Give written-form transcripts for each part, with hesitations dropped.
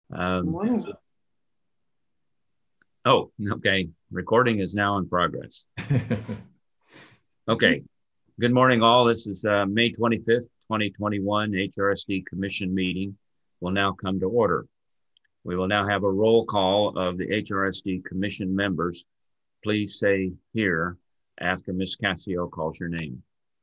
Morning. Oh, okay. Recording is now in progress. Okay. Good morning, all. This is May 25th, 2021 HRSD Commission meeting will now come to order. We will now have a roll call of the HRSD Commission members. Please say here after Ms. Cassio calls your name.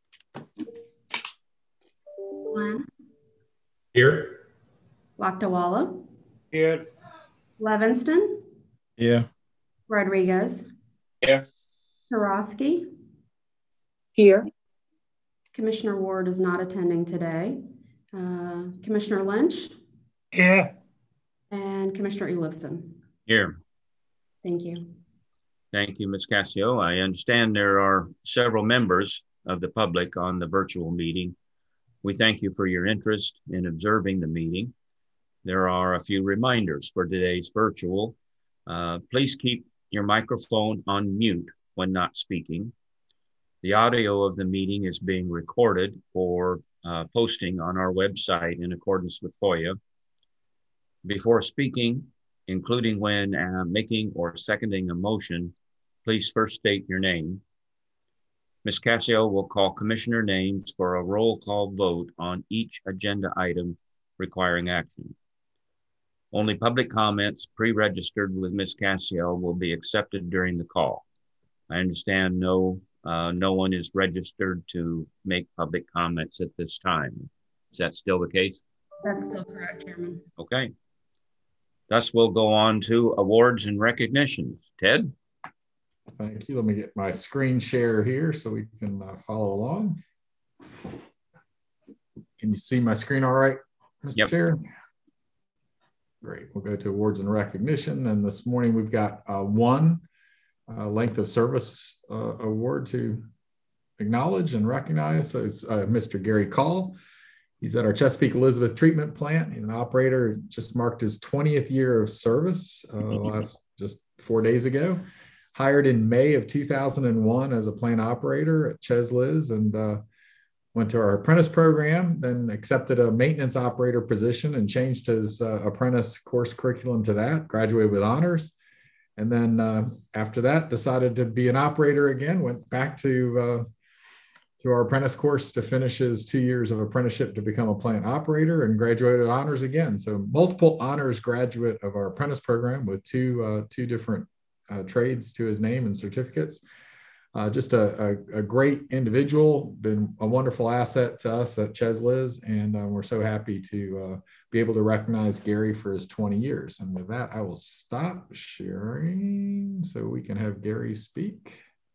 Glenn. Here. Lakdawala. Here. Levinston. Yeah. Rodriguez. Here. Tarosky. Here. Commissioner Ward is not attending today. Commissioner Lynch. Here. And Commissioner Elifson. Here. Thank you. Thank you, Ms. Cassio. I understand there are several members of the public on the virtual meeting. We thank you for your interest in observing the meeting. There are a few reminders for today's virtual. Please keep your microphone on mute when not speaking. The audio of the meeting is being recorded for posting on our website in accordance with FOIA. Before speaking, including when making or seconding a motion, please first state your name. Ms. Cassio will call commissioner names for a roll call vote on each agenda item requiring action. Only public comments pre-registered with Ms. Cassio will be accepted during the call. I understand no one is registered to make public comments at this time. Is that still the case? That's still correct, Chairman. Okay. Thus, we'll go on to awards and recognitions. Ted? Thank you. Let me get my screen share here so we can follow along. Can you see my screen all right, Mr. Chair? Great. We'll go to awards and recognition. And this morning we've got one length of service award to acknowledge and recognize. So it's Mr. Gary Call. He's at our Chesapeake Elizabeth Treatment Plant. He's an operator, just marked his 20th year of service just 4 days ago. Hired in May of 2001 as a plant operator at Ches Liz, and went to our apprentice program, then accepted a maintenance operator position and changed his apprentice course curriculum to that, graduated with honors. And then after that, decided to be an operator again, went back to our apprentice course to finish his 2 years of apprenticeship to become a plant operator, and graduated with honors again. So multiple honors graduate of our apprentice program with two different trades to his name and certificates. Just a great individual, been a wonderful asset to us at Ches Liz, and we're so happy to be able to recognize Gary for his 20 years. And with that, I will stop sharing so we can have Gary speak.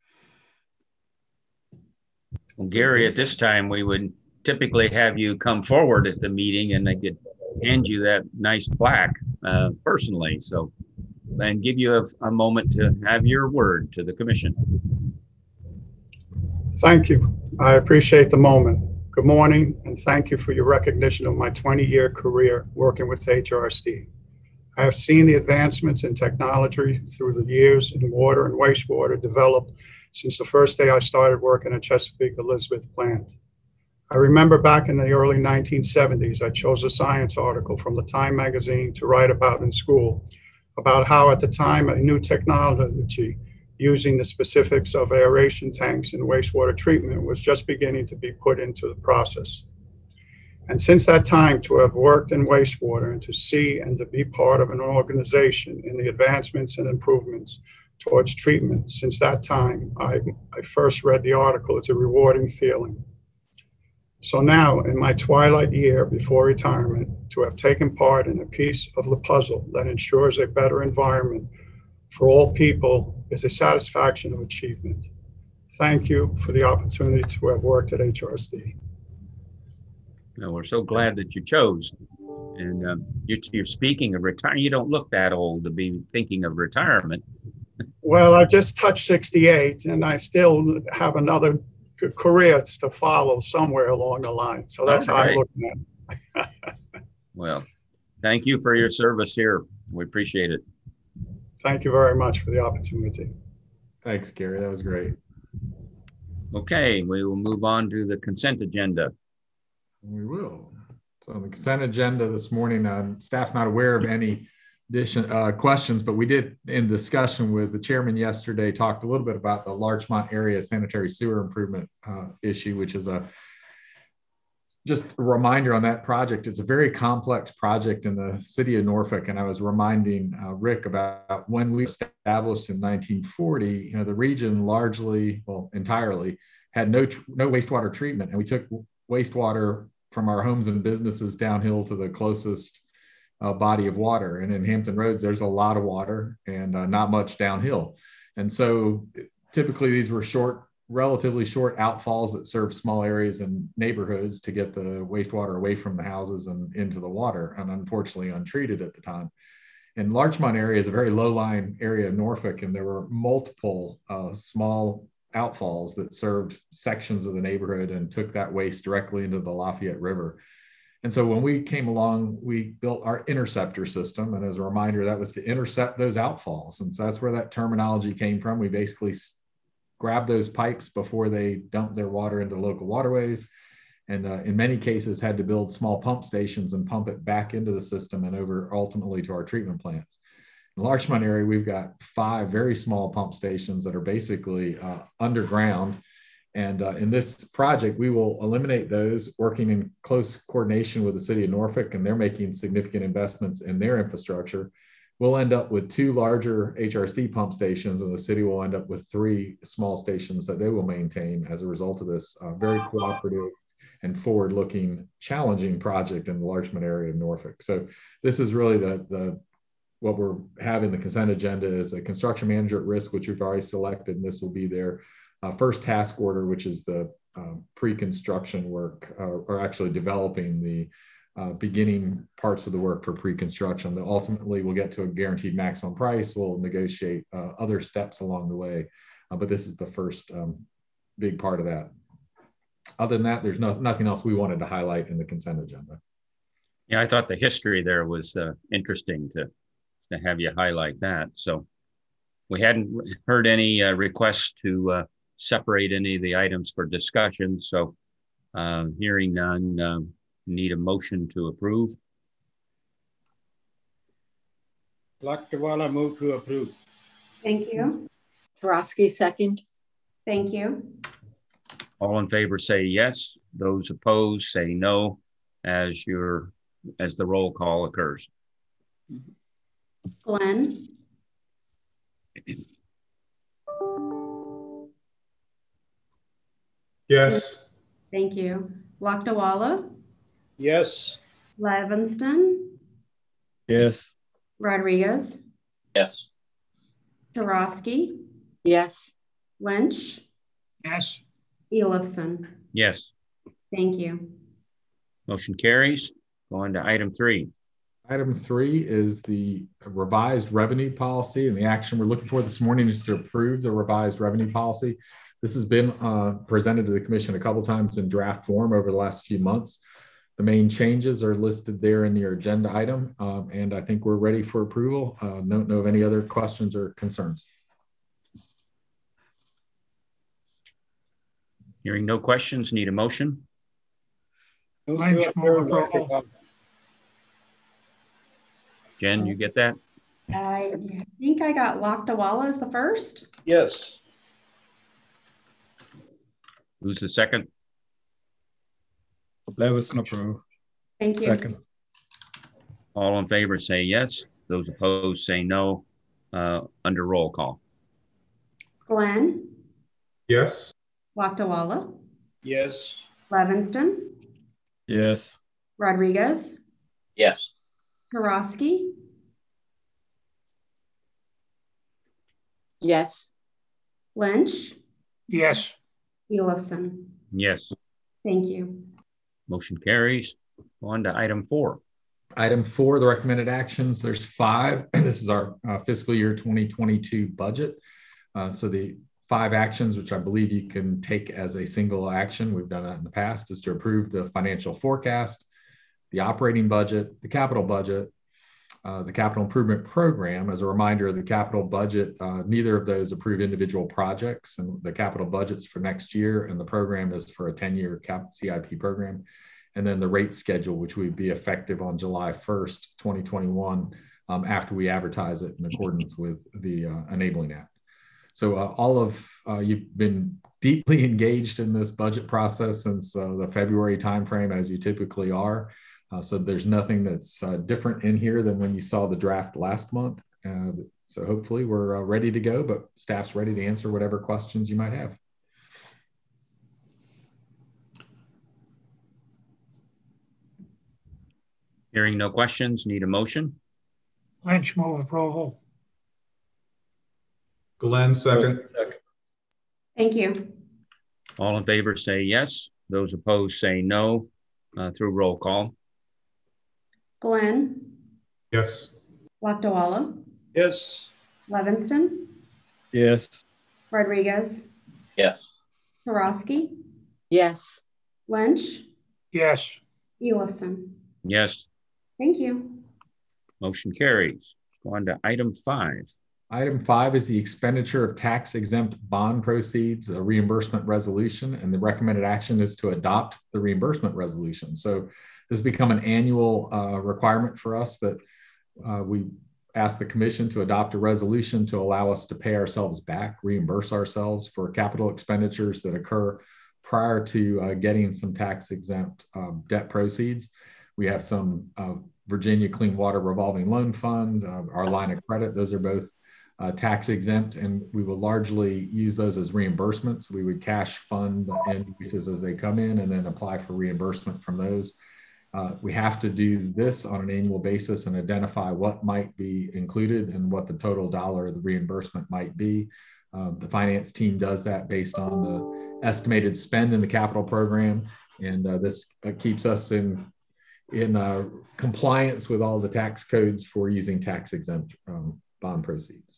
Well, Gary, at this time, we would typically have you come forward at the meeting and they could hand you that nice plaque personally. So, and give you a moment to have your word to the commission. Thank you. I appreciate the moment. Good morning, and thank you for your recognition of my 20-year career working with HRSD. I have seen the advancements in technology through the years in water and wastewater developed since the first day I started working at Chesapeake Elizabeth plant. I remember back in the early 1970s, I chose a science article from the Time magazine to write about in school, about how at the time a new technology using the specifics of aeration tanks and wastewater treatment was just beginning to be put into the process. And since that time, to have worked in wastewater and to see and to be part of an organization in the advancements and improvements towards treatment, since that time, I first read the article. It's a rewarding feeling. So now, in my twilight year before retirement, to have taken part in a piece of the puzzle that ensures a better environment for all people is a satisfaction of achievement. Thank you for the opportunity to have worked at HRSD. No, we're so glad that you chose. And you're speaking of retirement. You don't look that old to be thinking of retirement. Well, I just touched 68, and I still have another career to follow somewhere along the line. So that's how I'm looking at it. Well, thank you for your service here. We appreciate it. Thank you very much for the opportunity. Thanks, Gary. That was great. Okay, we will move on to the consent agenda. We will. So on the consent agenda this morning, staff not aware of any questions, but we did, in discussion with the chairman yesterday, talked a little bit about the Larchmont area sanitary sewer improvement issue, which is just a reminder on that project. It's a very complex project in the city of Norfolk. And I was reminding Rick about when we established in 1940, the region largely, well, entirely had no wastewater treatment. And we took wastewater from our homes and businesses downhill to the closest body of water. And in Hampton Roads, there's a lot of water and not much downhill. And so typically these were relatively short outfalls that serve small areas and neighborhoods to get the wastewater away from the houses and into the water, and unfortunately untreated at the time. And Larchmont area is a very low-lying area of Norfolk, and there were multiple small outfalls that served sections of the neighborhood and took that waste directly into the Lafayette River. And so when we came along, we built our interceptor system. And as a reminder, that was to intercept those outfalls. And so that's where that terminology came from. We basically grab those pipes before they dump their water into local waterways. And in many cases had to build small pump stations and pump it back into the system and over ultimately to our treatment plants. In the Larchmont area, we've got 5 very small pump stations that are basically underground. And in this project, we will eliminate those, working in close coordination with the city of Norfolk, and they're making significant investments in their infrastructure. We'll end up with 2 larger HRSD pump stations, and the city will end up with 3 small stations that they will maintain as a result of this very cooperative and forward-looking, challenging project in the Larchmont area of Norfolk. So this is really what we're having the consent agenda is a construction manager at risk, which we've already selected, and this will be their first task order, which is the pre-construction work, or actually developing the beginning parts of the work for pre-construction. That ultimately we'll get to a guaranteed maximum price. We'll negotiate other steps along the way, but this is the first big part of that. Other than that, there's nothing else we wanted to highlight in the consent agenda. Yeah, I thought the history there was interesting to have you highlight that. So we hadn't heard any requests to separate any of the items for discussion. So hearing none, need a motion to approve. Lakdawala move to approve. Thank you. Tarosky, second. Thank you. All in favor say yes. Those opposed say no as the roll call occurs. Glenn. Yes. Thank you. Lakdawala. Yes. Levingston. Yes. Rodriguez. Yes. Tarosky. Yes. Lynch. Yes. Elifson. Yes. Thank you. Motion carries. Going to item 3. Item 3 is the revised revenue policy, and the action we're looking for this morning is to approve the revised revenue policy. This has been presented to the commission a couple times in draft form over the last few months. The main changes are listed there in your agenda item, and I think we're ready for approval. Don't know of any other questions or concerns. Hearing no questions, need a motion. Jen, you get that? I think I got Lakdawala as the first. Yes. Who's the second? Levinson approve. Thank you. Second. All in favor say yes. Those opposed say no. Under roll call. Glenn. Yes. Lakdawala. Yes. Levingston. Yes. Rodriguez. Yes. Tarosky. Yes. Lynch. Yes. Elifson. Yes. Thank you. Motion carries. On to item 4. Item 4, the recommended actions. There's 5. This is our fiscal year 2022 budget. So the 5 actions, which I believe you can take as a single action, we've done that in the past, is to approve the financial forecast, the operating budget, the capital budget, the capital improvement program. As a reminder, the capital budget, neither of those approve individual projects, and the capital budget's for next year, and the program is for a 10-year CIP program. and then the rate schedule, which would be effective on July 1st, 2021, after we advertise it in accordance with the Enabling Act. So all of you've been deeply engaged in this budget process since the February timeframe, as you typically are. So there's nothing that's different in here than when you saw the draft last month. So hopefully we're ready to go, but staff's ready to answer whatever questions you might have. Hearing no questions, need a motion? Lynch, move approval. Glenn, second. Thank you. All in favor say yes. Those opposed say no through roll call. Glenn, Yes. Lakdawala, Yes. Levingston, Yes. Rodriguez, Yes. Karofsky, yes, Lynch, Yes. Elifson. Yes, Thank you. motion carries. Go on to item 5. Item 5 is the expenditure of tax-exempt bond proceeds, a reimbursement resolution, and the recommended action is to adopt the reimbursement resolution. So this has become an annual requirement for us that we ask the commission to adopt a resolution to allow us to pay ourselves back, reimburse ourselves for capital expenditures that occur prior to getting some tax-exempt debt proceeds. We have some Virginia Clean Water Revolving Loan Fund, our line of credit. Those are both tax exempt, and we will largely use those as reimbursements. We would cash fund increases as they come in and then apply for reimbursement from those. We have to do this on an annual basis and identify what might be included and what the total dollar of the reimbursement might be. The finance team does that based on the estimated spend in the capital program, and this keeps us in compliance with all the tax codes for using tax exempt bond proceeds.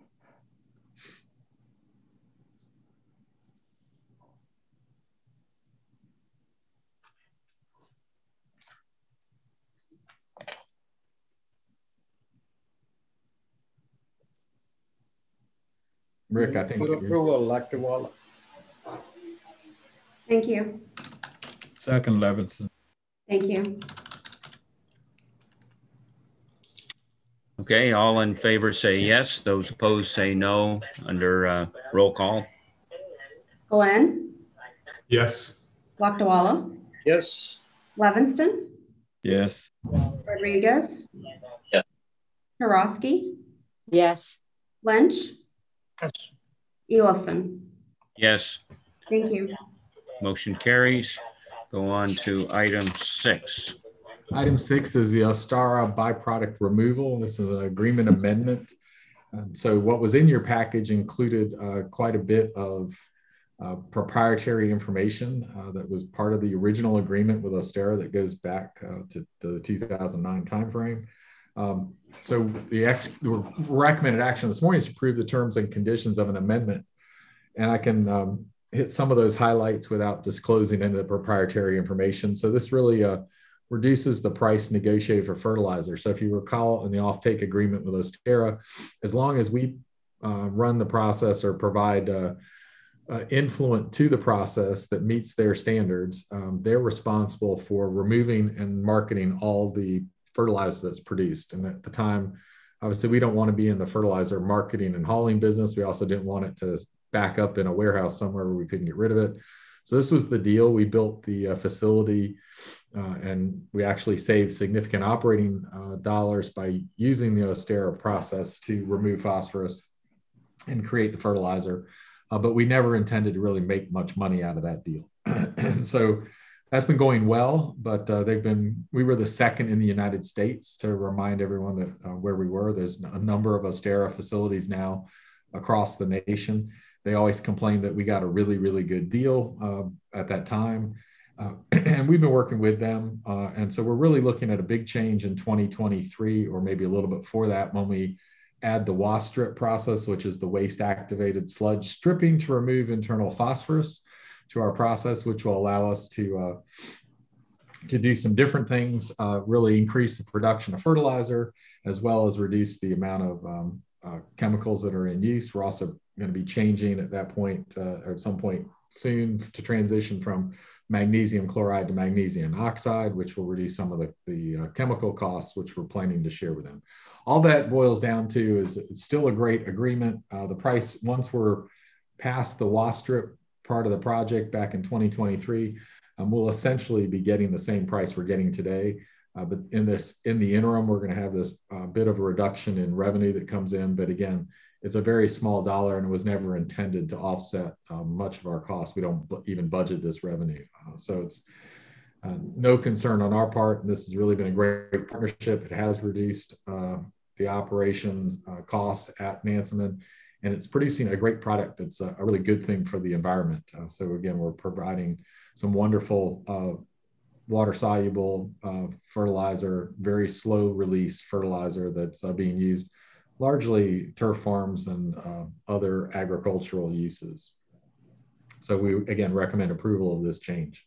Rick, I think. Thank you. Second, Levinson. Thank you. Okay, all in favor say yes. Those opposed say no under roll call. Glenn, Yes. Lakdawala, Yes. Levingston, Yes. Rodriguez, Yes. Karofsky, yes, Lynch, Yes. Elifson. Yes, Thank you. motion carries. Go on to item 6. Item 6 is the Ostara byproduct removal. This is an agreement amendment. So what was in your package included quite a bit of proprietary information that was part of the original agreement with Ostara that goes back to the 2009 timeframe. So the recommended action this morning is to approve the terms and conditions of an amendment. And I can hit some of those highlights without disclosing any of the proprietary information. So this really reduces the price negotiated for fertilizer. So if you recall in the offtake agreement with Ostara, as long as we run the process or provide influent to the process that meets their standards, they're responsible for removing and marketing all the fertilizer that's produced. And at the time, obviously, we don't want to be in the fertilizer marketing and hauling business. We also didn't want it to back up in a warehouse somewhere where we couldn't get rid of it. So this was the deal. We built the facility and we actually saved significant operating dollars by using the Ostara process to remove phosphorus and create the fertilizer. But we never intended to really make much money out of that deal. And so that's been going well, but we were the second in the United States, to remind everyone that where we were. There's a number of Ostara facilities now across the nation. They always complained that we got a really, really good deal at that time. And we've been working with them. And so we're really looking at a big change in 2023, or maybe a little bit before that, when we add the WASSTRIP process, which is the waste activated sludge stripping to remove internal phosphorus to our process, which will allow us to do some different things, really increase the production of fertilizer, as well as reduce the amount of chemicals that are in use. We're also going to be changing at that point, or at some point soon, to transition from magnesium chloride to magnesium oxide, which will reduce some of the chemical costs, which we're planning to share with them. All that boils down to is it's still a great agreement. The price, once we're past the WASTRIP part of the project back in 2023, we'll essentially be getting the same price we're getting today. But in the interim, we're going to have this bit of a reduction in revenue that comes in. But again, it's a very small dollar and it was never intended to offset much of our costs. We don't even budget this revenue. So it's no concern on our part. And this has really been a great partnership. It has reduced the operations cost at Nansemond, and it's producing a great product that's a really good thing for the environment. So again, we're providing some wonderful water-soluble fertilizer, very slow release fertilizer that's being used largely turf farms and other agricultural uses. So we, again, recommend approval of this change.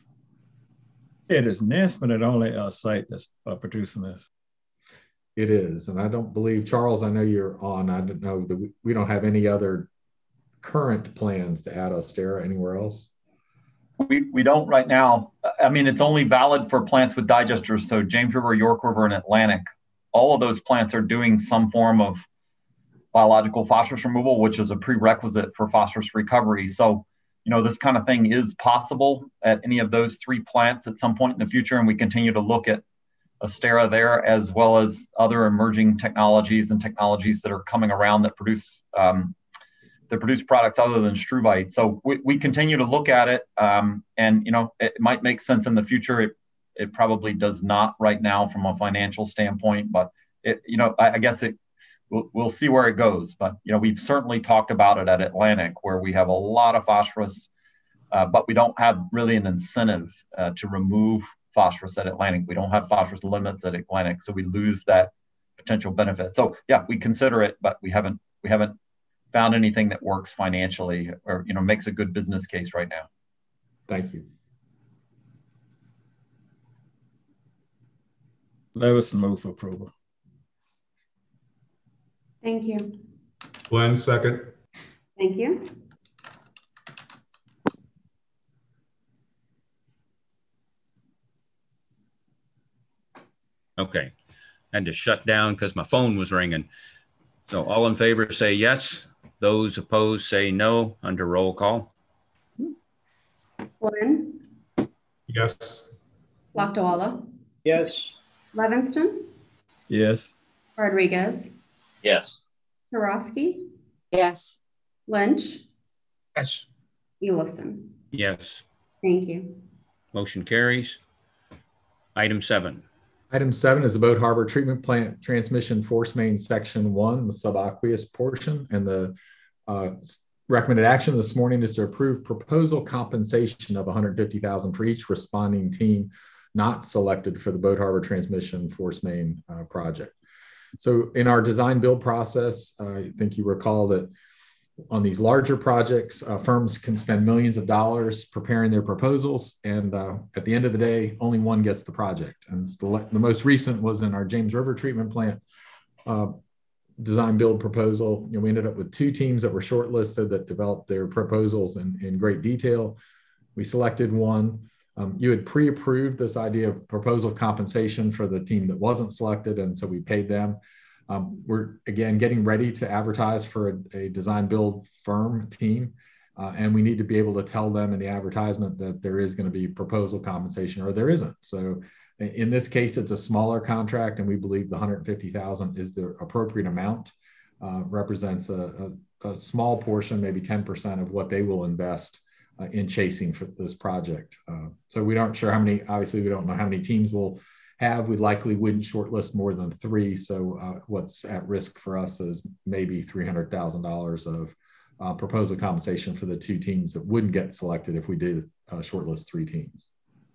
It is Nansemond the only site that's producing this. It is, and I don't believe, Charles, I know you're on, I don't know, we don't have any other current plans to add Ostera anywhere else? We don't right now. I mean, it's only valid for plants with digesters. So James River, York River, and Atlantic, all of those plants are doing some form of biological phosphorus removal, which is a prerequisite for phosphorus recovery. So, you know, this kind of thing is possible at any of those three plants at some point in the future. And we continue to look at Ostera there, as well as other emerging technologies and technologies that are coming around that produce products other than struvite. So we continue to look at it, and you know, it might make sense in the future. It probably does not right now from a financial standpoint, but you know, I guess we'll see where it goes. But you know, we've certainly talked about it at Atlantic, where we have a lot of phosphorus, but we don't have really an incentive to remove phosphorus at Atlantic. We don't have phosphorus limits at Atlantic, so we lose that potential benefit. So yeah, we consider it, but we haven't found anything that works financially or, you know, makes a good business case right now. Thank you. Levison move for approval. Thank you. Glenn, second. Thank you. Okay. I had to shut down because my phone was ringing. So all in favor say yes. Those opposed say no under roll call. Glenn, Yes. Lakdawala, Yes. Levingston, Yes. Rodriguez, Yes. Karofsky, yes, Lynch, Yes. Elifson. Yes. Thank you. Motion carries. Item 7. Item 7 is the Boat Harbor Treatment Plant Transmission Force Main Section 1, the subaqueous portion. And the recommended action this morning is to approve proposal compensation of $150,000 for each responding team not selected for the Boat Harbor Transmission Force Main project. So in our design build process, I think you recall that on these larger projects, firms can spend millions of dollars preparing their proposals, and at the end of the day, only one gets the project. And the most recent was in our James River Treatment Plant design build proposal. You know, we ended up with 2 teams that were shortlisted that developed their proposals in great detail. We selected one. You had pre-approved this idea of proposal compensation for the team that wasn't selected, and so we paid them. We're, again, getting ready to advertise for a design build firm team, and we need to be able to tell them in the advertisement that there is going to be proposal compensation or there isn't. So in this case, it's a smaller contract, and we believe the $150,000 is the appropriate amount, represents a small portion, maybe 10% of what they will invest in chasing for this project. So we aren't sure how many, obviously we don't know how many teams we'll have. We likely wouldn't shortlist more than 3. So what's at risk for us is maybe $300,000 of proposal compensation for the 2 teams that wouldn't get selected if we did shortlist 3 teams.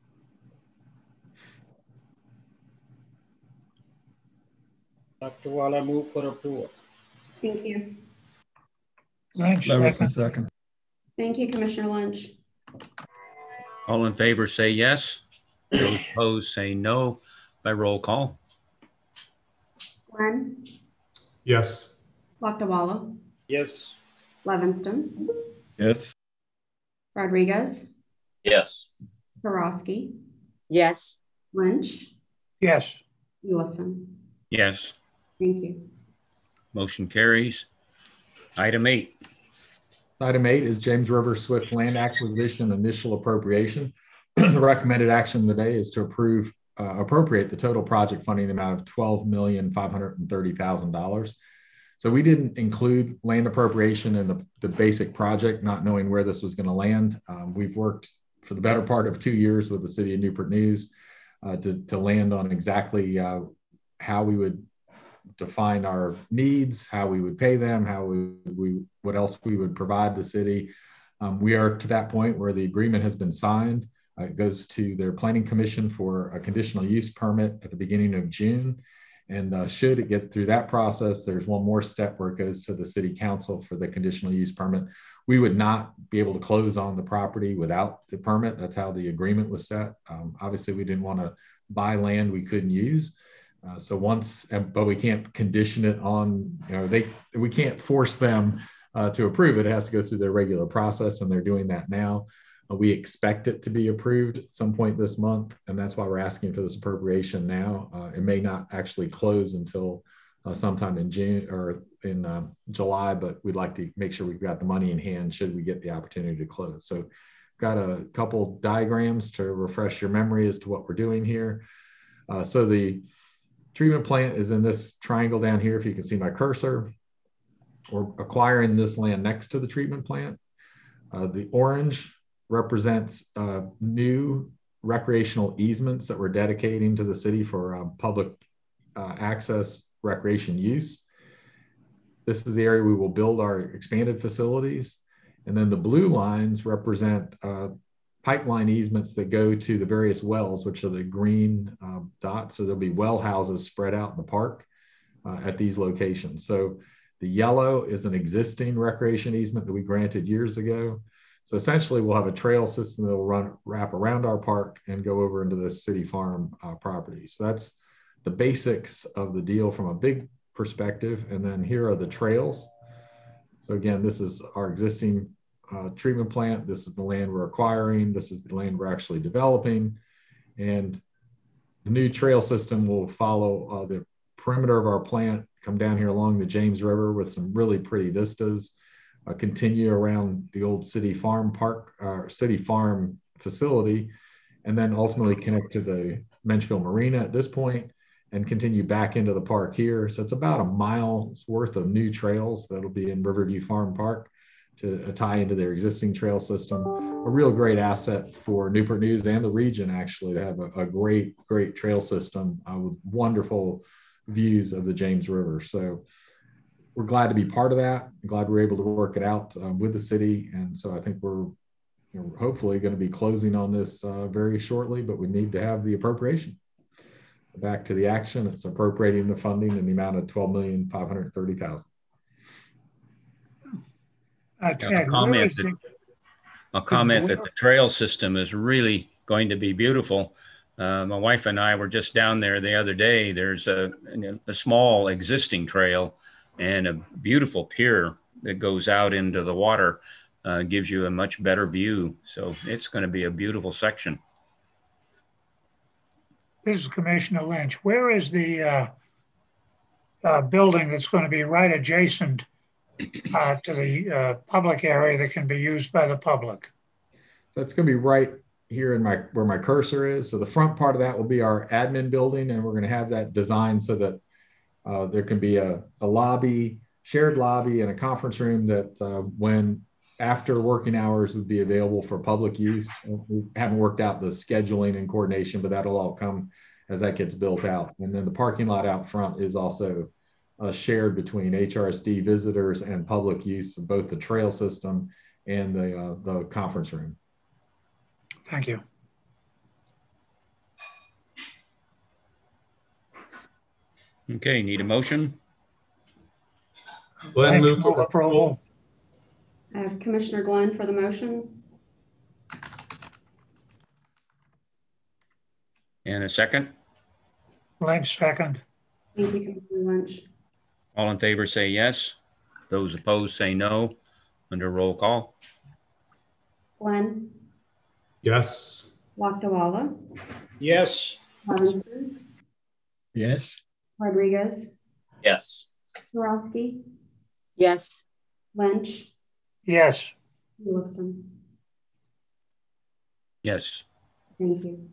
Dr. Waller, move for approval. Thank you. Lynch, Levison second. second. Thank you, Commissioner Lynch. All in favor say yes. Those opposed say no by roll call. Glenn, Yes. Lakdawala, Yes. Levingston, Yes. Rodriguez, Yes. Karofsky, yes, Lynch, Yes. Ellison. Yes. Thank you. Motion carries. Item 8. Item 8 is James River Swift Land Acquisition Initial Appropriation. The recommended action today is to appropriate the total project funding amount of $12,530,000. So we didn't include land appropriation in the basic project, not knowing where this was going to land. We've worked for the better part of 2 years with the City of Newport News to land on exactly how we would define our needs, how we would pay them, what else we would provide the city. We are to that point where the agreement has been signed. It goes to their planning commission for a conditional use permit at the beginning of June. And should it get through that process, there's one more step where it goes to the city council for the conditional use permit. We would not be able to close on the property without the permit. That's how the agreement was set. Obviously, we didn't want to buy land we couldn't use. But we can't condition it on, we can't force them to approve it. It has to go through their regular process, and they're doing that now. We expect it to be approved at some point this month, and that's why we're asking for this appropriation now. It may not actually close until sometime in June or in July, but we'd like to make sure we've got the money in hand should we get the opportunity to close. So got a couple diagrams to refresh your memory as to what we're doing here. So the treatment plant is in this triangle down here, if you can see my cursor. We're acquiring this land next to the treatment plant. The orange represents new recreational easements that we're dedicating to the city for public access recreation use. This is the area we will build our expanded facilities. And then the blue lines represent pipeline easements that go to the various wells, which are the green dots. So there'll be well houses spread out in the park at these locations. So the yellow is an existing recreation easement that we granted years ago. So essentially we'll have a trail system that will wrap around our park and go over into the city farm property. So that's the basics of the deal from a big perspective. And then here are the trails. So again, this is our existing treatment plant. This is the land we're acquiring. This is the land we're actually developing. And the new trail system will follow the perimeter of our plant, come down here along the James River with some really pretty vistas, continue around the old city farm park, city farm facility, and then ultimately connect to the Menchville Marina at this point and continue back into the park here. So it's about a mile's worth of new trails that'll be in Riverview Farm Park to tie into their existing trail system. A real great asset for Newport News and the region, actually, to have a great trail system with wonderful views of the James River. So we're glad to be part of that. I'm glad we're able to work it out with the city. And so I think we're hopefully going to be closing on this very shortly, but we need to have the appropriation. So back to the action, it's appropriating the funding in the amount of $12,530,000. I'll comment that the trail system is really going to be beautiful. My wife and I were just down there the other day. There's a small existing trail and a beautiful pier that goes out into the water, gives you a much better view. So it's going to be a beautiful section. This is Commissioner Lynch. Where is the building that's going to be right adjacent to the public area that can be used by the public? So it's going to be right here in where my cursor is. So the front part of that will be our admin building, and we're going to have that designed so that there can be a lobby, shared lobby, and a conference room that when after working hours would be available for public use. We haven't worked out the scheduling and coordination, but that'll all come as that gets built out. And then the parking lot out front is also shared between HRSD visitors and public use of both the trail system and the conference room. Thank you. Okay, need a motion? Glenn, move for approval. I have Commissioner Glenn for the motion. And a second? Lynch, second. Thank you, Commissioner Lynch. All in favor say yes. Those opposed say no. Under roll call. Glenn, Yes. Lakdawala, Yes. Levingston, Yes. Rodriguez, Yes. Kirowski, yes, Lynch, yes, Wilson. Yes. Thank you.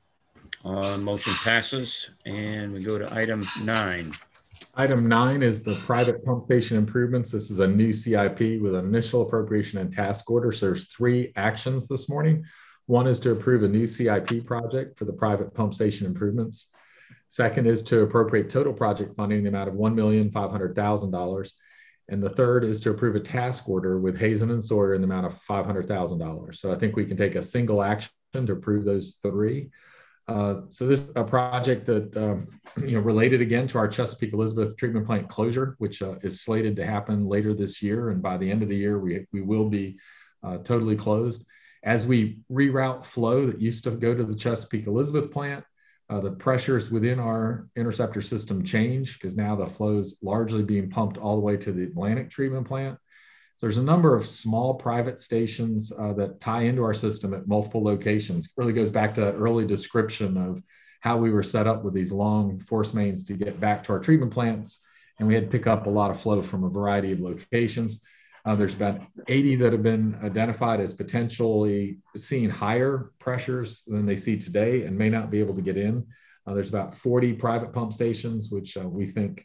Motion passes, and we go to item 9. Item 9 is the private pump station improvements. This is a new CIP with an initial appropriation and task order. So there's 3 actions this morning. One is to approve a new CIP project for the private pump station improvements. Second is to appropriate total project funding in the amount of $1,500,000. And the third is to approve a task order with Hazen and Sawyer in the amount of $500,000. So I think we can take a single action to approve those 3. So this is a project that, related again to our Chesapeake Elizabeth treatment plant closure, which is slated to happen later this year. And by the end of the year, we will be totally closed. As we reroute flow that used to go to the Chesapeake Elizabeth plant, the pressures within our interceptor system change because now the flow is largely being pumped all the way to the Atlantic treatment plant. So there's a number of small private stations that tie into our system at multiple locations. It really goes back to that early description of how we were set up with these long force mains to get back to our treatment plants. And we had to pick up a lot of flow from a variety of locations. There's about 80 that have been identified as potentially seeing higher pressures than they see today and may not be able to get in. There's about 40 private pump stations, which we think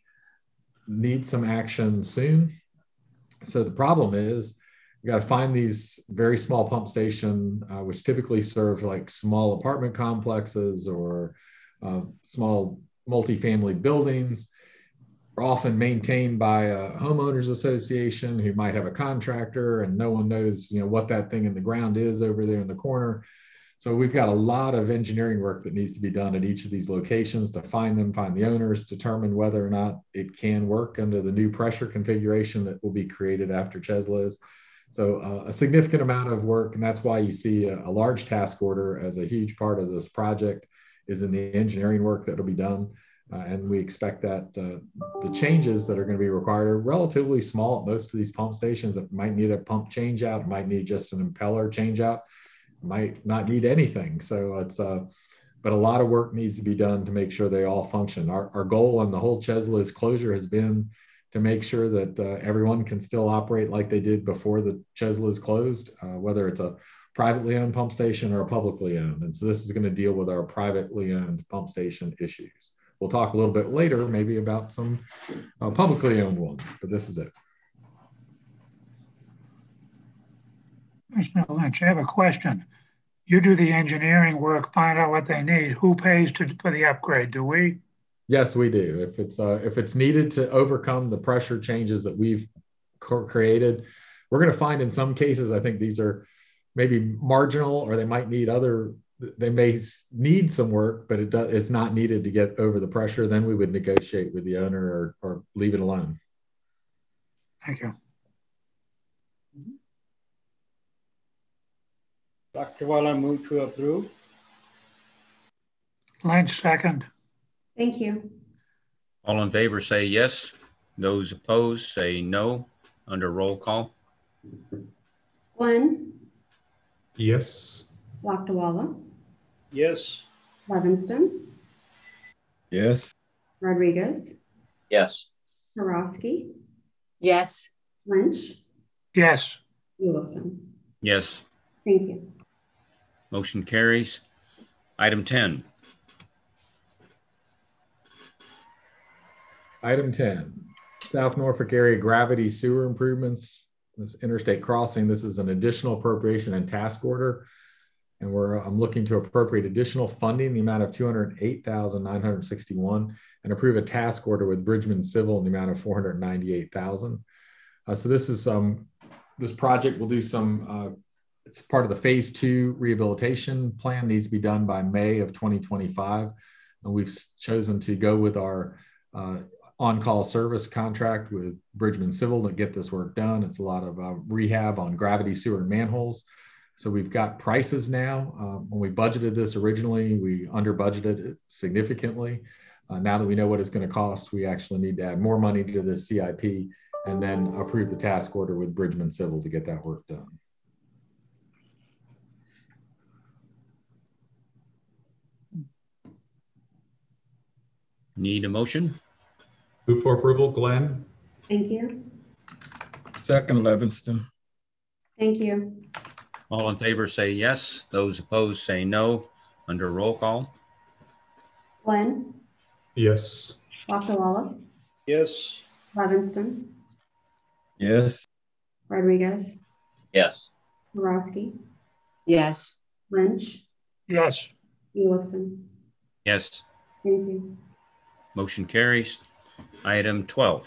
need some action soon. So the problem is we got to find these very small pump station, which typically serve like small apartment complexes or small multifamily buildings. Are often maintained by a homeowners association who might have a contractor and no one knows, what that thing in the ground is over there in the corner. So we've got a lot of engineering work that needs to be done at each of these locations to find them, find the owners, determine whether or not it can work under the new pressure configuration that will be created after CHESLIS. So a significant amount of work, and that's why you see a large task order as a huge part of this project is in the engineering work that will be done. And we expect that the changes that are going to be required are relatively small at most of these pump stations. That might need a pump change out, might need just an impeller change out, might not need anything. So it's but a lot of work needs to be done to make sure they all function. Our goal on the whole CHESLIS closure has been to make sure that everyone can still operate like they did before the CHESLIS closed, whether it's a privately owned pump station or a publicly owned. And so this is going to deal with our privately owned pump station issues. We'll talk a little bit later, maybe about some publicly owned ones, but this is it. Commissioner Lynch, I have a question. You do the engineering work, find out what they need. Who pays for the upgrade? Do we? Yes, we do. If it's needed to overcome the pressure changes that we've created, we're going to find in some cases, I think these are maybe marginal, or they might need they may need some work, but it's not needed to get over the pressure. Then we would negotiate with the owner or leave it alone. Thank you. Lakdawala move to approve. Lynch, second. Thank you. All in favor say yes. Those opposed say no. Under roll call. Glenn, Yes. Lakdawala, Yes. Levingston, Yes. Rodriguez, Yes. Kirowski, yes, Lynch, Yes, Wilson. Yes. Thank you. Motion carries. Item 10. Item 10, South Norfolk area gravity sewer improvements. This interstate crossing, this is an additional appropriation and task order. And I'm looking to appropriate additional funding in the amount of $208,961 and approve a task order with Bridgman Civil in the amount of $498,000. So this is this project will do some, it's part of the phase 2 rehabilitation plan, needs to be done by May of 2025. And we've chosen to go with our on-call service contract with Bridgman Civil to get this work done. It's a lot of rehab on gravity sewer and manholes. So we've got prices now. When we budgeted this originally, we under budgeted it significantly. Now that we know what it's going to cost, we actually need to add more money to this CIP and then approve the task order with Bridgman Civil to get that work done. Need a motion? Move for approval, Glenn. Thank you. Second, Livingston. Thank you. All in favor say yes. Those opposed say no. Under roll call. Glenn, Yes. Lakdawala, Yes. Levingston, Yes. Rodriguez, Yes. Borowski, yes, Lynch, yes, Elifson. Yes. Thank you. Motion carries. Item 12.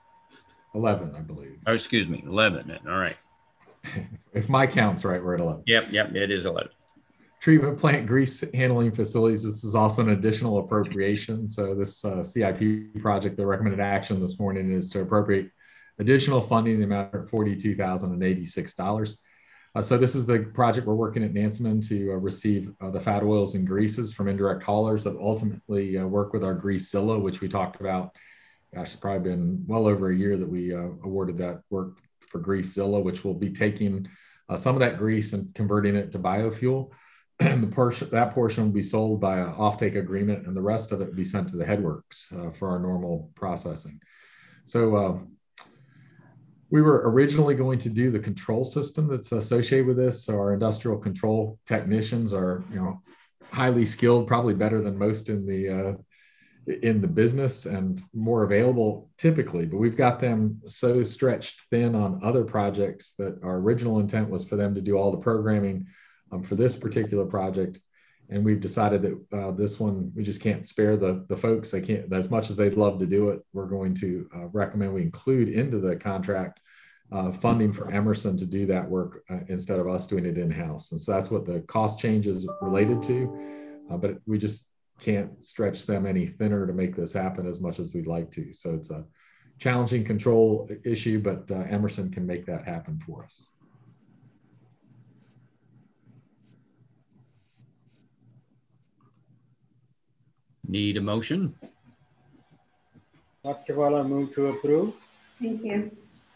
11, I believe. Oh, excuse me, 11. All right. If my count's right, we're at 11. Yep, it is 11. Treatment plant grease handling facilities. This is also an additional appropriation. So this CIP project, the recommended action this morning is to appropriate additional funding in the amount of $42,086. So this is the project we're working at Nansemond to receive the fat oils and greases from indirect haulers that ultimately work with our Greasezilla, which we talked about. Gosh, it's probably been well over a year that we awarded that work for Greasezilla, which will be taking some of that grease and converting it to biofuel. And that portion will be sold by an offtake agreement, and the rest of it will be sent to the headworks for our normal processing. So we were originally going to do the control system that's associated with this. So our industrial control technicians are, highly skilled, probably better than most in the business and more available typically, but we've got them so stretched thin on other projects that our original intent was for them to do all the programming for this particular project. And we've decided that this one, we just can't spare the folks. They can't, as much as they'd love to do it, we're going to recommend we include into the contract funding for Emerson to do that work instead of us doing it in-house. And so that's what the cost change is related to, but we just can't stretch them any thinner to make this happen as much as we'd like to. So it's a challenging control issue, but Emerson can make that happen for us. Need a motion? Lakdawala move to approve. Thank you.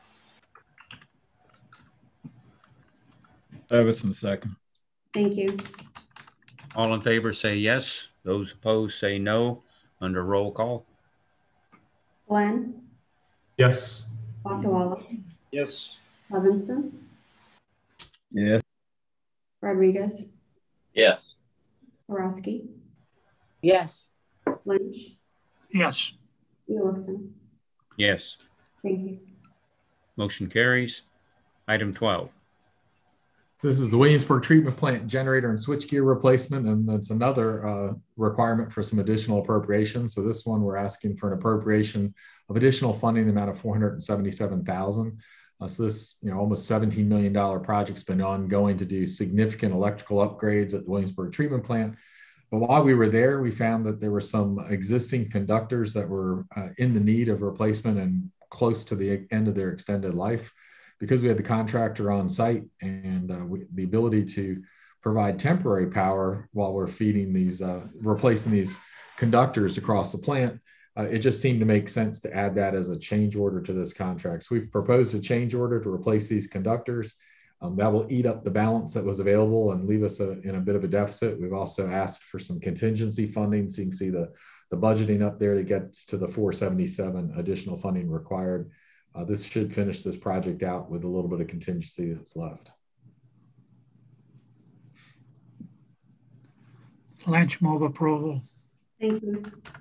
Levinson, second. Thank you. All in favor say yes. Those opposed say no. Under roll call. Glenn, Yes. Lakdawala, Yes. Levingston, Yes. Rodriguez, Yes. Borowski, yes, Lynch, yes, Elifson. Yes. Thank you. Motion carries. Item 12. This is the Williamsburg treatment plant generator and switchgear replacement, and that's another requirement for some additional appropriation. So this one, we're asking for an appropriation of additional funding in the amount of $477,000. So this, almost $17 million project's been ongoing to do significant electrical upgrades at the Williamsburg treatment plant. But while we were there, we found that there were some existing conductors that were in the need of replacement and close to the end of their extended life. Because we had the contractor on site and the ability to provide temporary power while we're feeding these, replacing these conductors across the plant, it just seemed to make sense to add that as a change order to this contract. So we've proposed a change order to replace these conductors. That will eat up the balance that was available and leave us in a bit of a deficit. We've also asked for some contingency funding, so you can see the budgeting up there to get to the 477 additional funding required. This should finish this project out with a little bit of contingency that's left. Lynch, move approval. Thank you.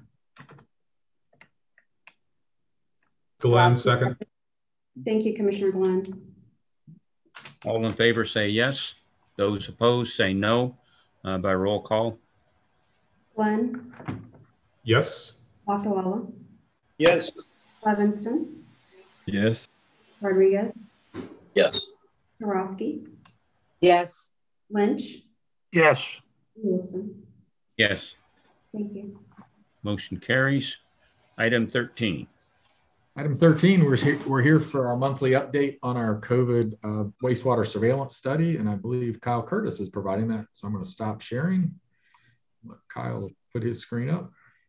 Glenn, second. Thank you, Commissioner Glenn. All in favor say yes. Those opposed say no. By roll call. Glenn, Yes. Lakdawala, Yes. Levingston, Yes. Rodriguez, Yes. Borowski, yes, Lynch, Yes, Elifson. Yes. Thank you. Motion carries. Item 13. Item 13, we're here for our monthly update on our COVID wastewater surveillance study, and I believe Kyle Curtis is providing that. So I'm going to stop sharing. Let Kyle put his screen up.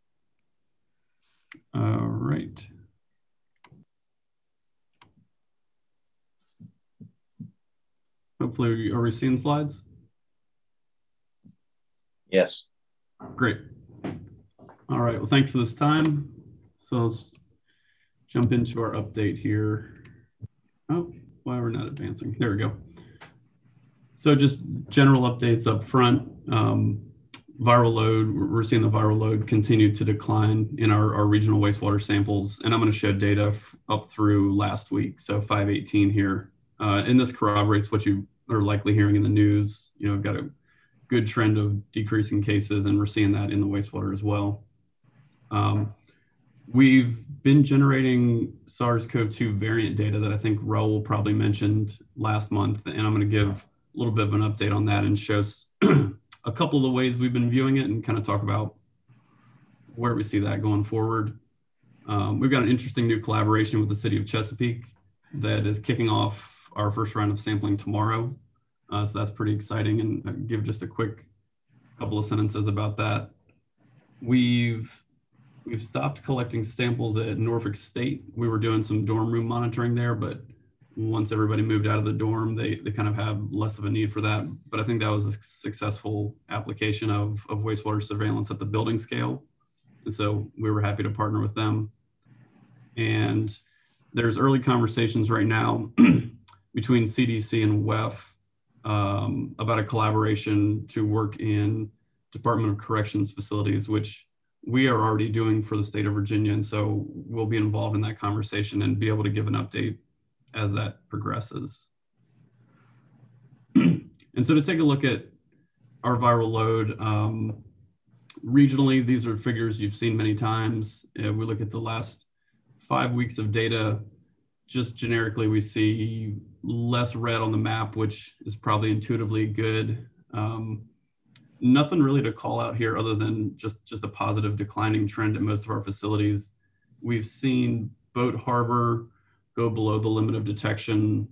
All right. Hopefully, are we seeing slides? Yes. Great. All right, well, thanks for this time. So let's jump into our update here. Oh, why we're not advancing. There we go. So just general updates up front. Viral load, we're seeing the viral load continue to decline in our regional wastewater samples. And I'm going to show data up through last week. So 5/18 here. And this corroborates what you are likely hearing in the news. You know, we've got a good trend of decreasing cases, and we're seeing that in the wastewater as well. We've been generating SARS-CoV-2 variant data that I think Raul probably mentioned last month, and I'm going to give a little bit of an update on that and show a couple of the ways we've been viewing it and kind of talk about where we see that going forward. We've got an interesting new collaboration with the city of Chesapeake that is kicking off our first round of sampling tomorrow. So that's pretty exciting, and I'll give just a quick couple of sentences about that. We've stopped collecting samples at Norfolk State. We were doing some dorm room monitoring there, but once everybody moved out of the dorm, they kind of have less of a need for that. But I think that was a successful application of wastewater surveillance at the building scale. And so we were happy to partner with them. And there's early conversations right now between CDC and WEF about a collaboration to work in Department of Corrections facilities, which we are already doing for the state of Virginia. And so we'll be involved in that conversation and be able to give an update as that progresses. And so to take a look at our viral load, regionally, these are figures you've seen many times. We look at the last 5 weeks of data. Just generically, we see less red on the map, which is probably intuitively good. Nothing really to call out here other than just a positive declining trend at most of our facilities. We've seen Boat Harbor go below the limit of detection,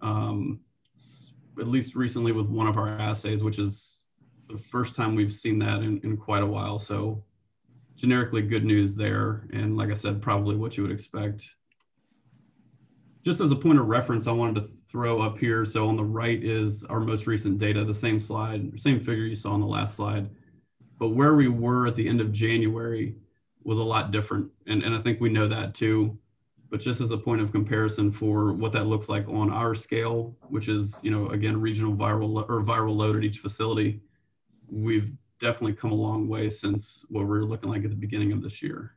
at least recently with one of our assays, which is the first time we've seen that in quite a while. So generically good news there. And like I said, probably what you would expect. Just as a point of reference, I wanted to throw up here. So on the right is our most recent data, the same slide, same figure you saw on the last slide. But where we were at the end of January was a lot different. And I think we know that too. But just as a point of comparison for what that looks like on our scale, which is, you know, again, regional viral load at each facility, we've definitely come a long way since what we were looking like at the beginning of this year.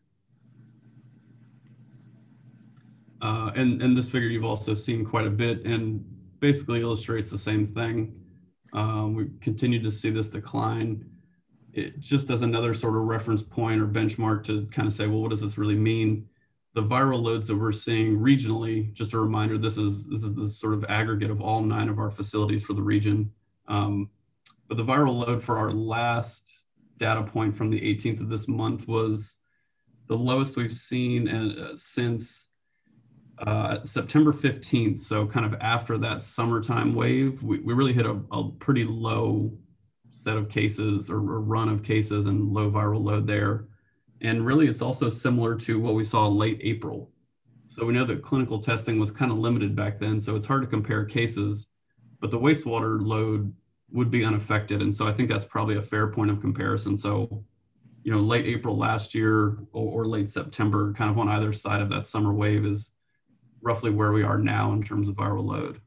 And this figure you've also seen quite a bit and basically illustrates the same thing. We continue to see this decline. It just as another sort of reference point or benchmark to kind of say, well, what does this really mean? The viral loads that we're seeing regionally, just a reminder, this is the sort of aggregate of all 9 of our facilities for the region. But the viral load for our last data point from the 18th of this month was the lowest we've seen since September 15th. So kind of after that summertime wave, we really hit a pretty low set of cases or run of cases and low viral load there. And really, it's also similar to what we saw late April. So we know that clinical testing was kind of limited back then, so it's hard to compare cases, but the wastewater load would be unaffected. And so I think that's probably a fair point of comparison. So, you know, late April last year or late September, kind of on either side of that summer wave is roughly where we are now in terms of viral load.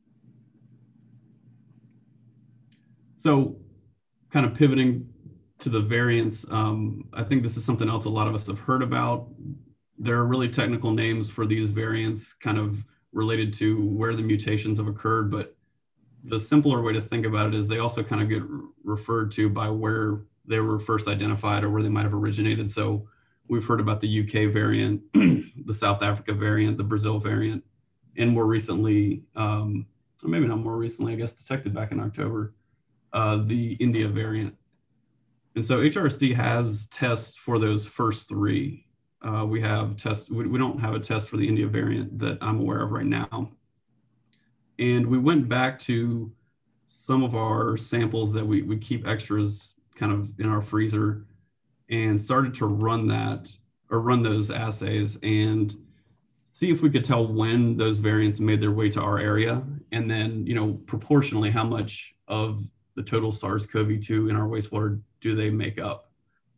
So kind of pivoting to the variants, I think this is something else a lot of us have heard about. There are really technical names for these variants kind of related to where the mutations have occurred, but the simpler way to think about it is they also kind of get referred to by where they were first identified or where they might have originated. So we've heard about the UK variant, the South Africa variant, the Brazil variant, and more recently, or maybe not more recently, I guess detected back in October, the India variant. And so HRSD has tests for those first 3. We have tests, we don't have a test for the India variant that I'm aware of right now. And we went back to some of our samples that we keep extras kind of in our freezer and started to run those assays and see if we could tell when those variants made their way to our area. And then, you know, proportionally, how much of the total SARS-CoV-2 in our wastewater do they make up?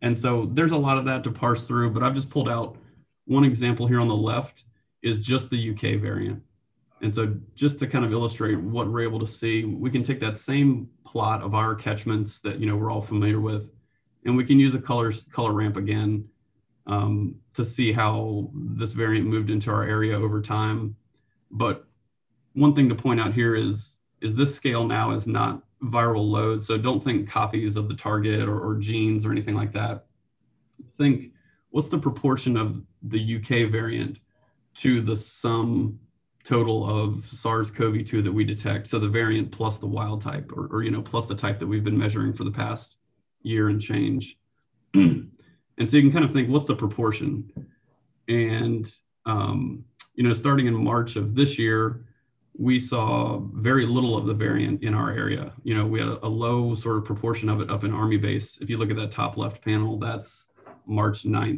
And so there's a lot of that to parse through, but I've just pulled out one example here on the left is just the UK variant. And so just to kind of illustrate what we're able to see, we can take that same plot of our catchments that, you know, we're all familiar with, and we can use a color ramp again to see how this variant moved into our area over time. But one thing to point out here is this scale now is not viral load. So don't think copies of the target or genes or anything like that. Think, what's the proportion of the UK variant to the sum total of SARS-CoV-2 that we detect? So the variant plus the wild type, or you know, plus the type that we've been measuring for the past year and change. And so you can kind of think, what's the proportion? And, you know, starting in March of this year, we saw very little of the variant in our area. You know, we had a low sort of proportion of it up in Army base. If you look at that top left panel, that's March 9th.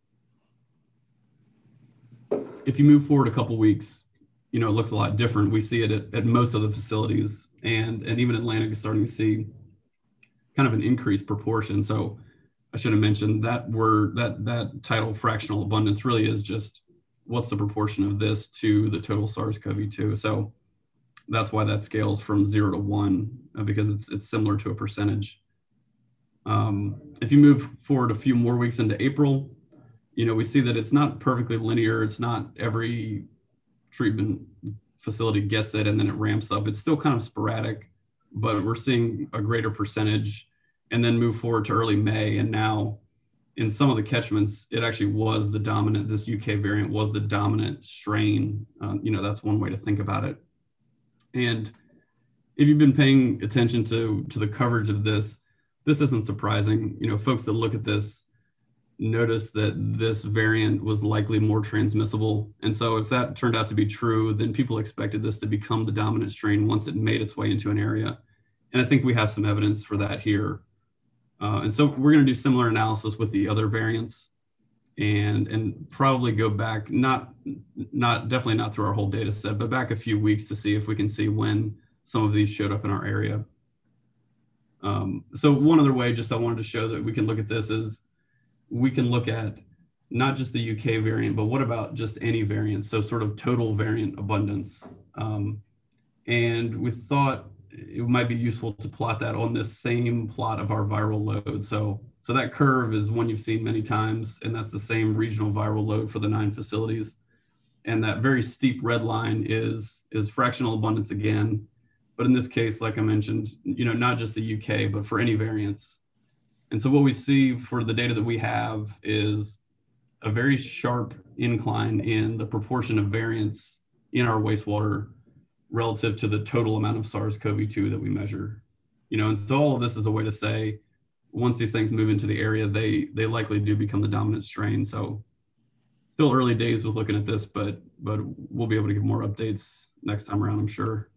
If you move forward a couple weeks, you know, it looks a lot different. We see it at most of the facilities, and even Atlantic is starting to see kind of an increased proportion. So I should have mentioned that that title, fractional abundance, really is just what's the proportion of this to the total SARS-CoV-2. So that's why that scales from 0 to 1, because it's similar to a percentage. If you move forward a few more weeks into April, you know, we see that it's not perfectly linear. It's not every treatment facility gets it and then it ramps up. It's still kind of sporadic, but we're seeing a greater percentage. And then move forward to early May, and now in some of the catchments, it actually was the dominant, this UK variant was the dominant strain. You know, that's one way to think about it. And if you've been paying attention to the coverage of this isn't surprising. You know, folks that look at this notice that this variant was likely more transmissible. And so if that turned out to be true, then people expected this to become the dominant strain once it made its way into an area. And I think we have some evidence for that here. And so we're going to do similar analysis with the other variants and probably go back, definitely not through our whole data set, but back a few weeks to see if we can see when some of these showed up in our area. So one other way, just I wanted to show that we can look at this is we can look at not just the UK variant, but what about just any variant? So sort of total variant abundance. And we thought it might be useful to plot that on this same plot of our viral load. So that curve is one you've seen many times, and that's the same regional viral load for the 9 facilities. And that very steep red line is fractional abundance again. But in this case, like I mentioned, you know, not just the UK, but for any variants. And so what we see for the data that we have is a very sharp incline in the proportion of variants in our wastewater relative to the total amount of SARS-CoV-2 that we measure. You know, and so all of this is a way to say, once these things move into the area, they likely do become the dominant strain. So still early days with looking at this, but we'll be able to give more updates next time around, I'm sure.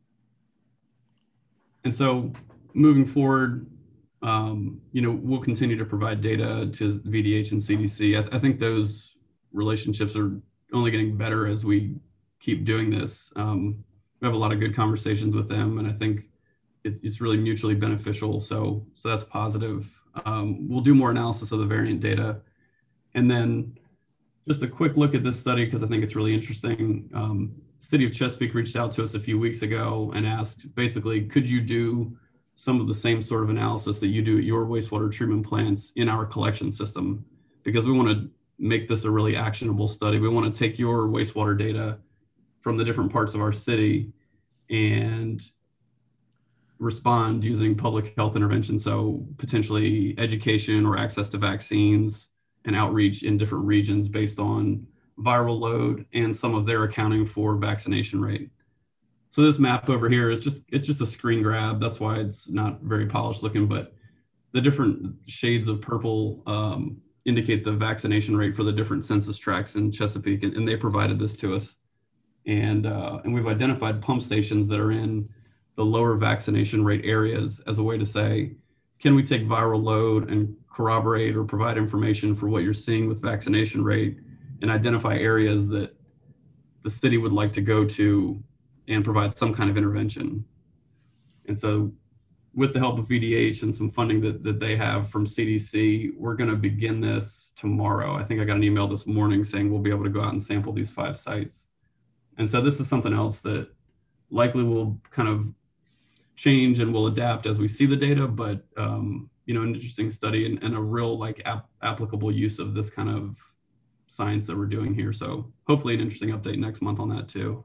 And so moving forward, you know, we'll continue to provide data to VDH and CDC. I think those relationships are only getting better as we keep doing this. We have a lot of good conversations with them, and I think it's really mutually beneficial. So that's positive. We'll do more analysis of the variant data. And then just a quick look at this study, because I think it's really interesting. City of Chesapeake reached out to us a few weeks ago and asked, basically, could you do some of the same sort of analysis that you do at your wastewater treatment plants in our collection system? Because we want to make this a really actionable study. We want to take your wastewater data from the different parts of our city and respond using public health intervention. So potentially education or access to vaccines and outreach in different regions based on viral load and some of their accounting for vaccination rate. So this map over here is it's just a screen grab. That's why it's not very polished looking, but the different shades of purple indicate the vaccination rate for the different census tracts in Chesapeake, and they provided this to us. And we've identified pump stations that are in the lower vaccination rate areas as a way to say, can we take viral load and corroborate or provide information for what you're seeing with vaccination rate and identify areas that the city would like to go to and provide some kind of intervention. And so with the help of VDH and some funding that they have from CDC, we're going to begin this tomorrow. I think I got an email this morning saying we'll be able to go out and sample these 5 sites. And so this is something else that likely will kind of change and will adapt as we see the data, but you know, an interesting study and a real like applicable use of this kind of science that we're doing here. So hopefully an interesting update next month on that too.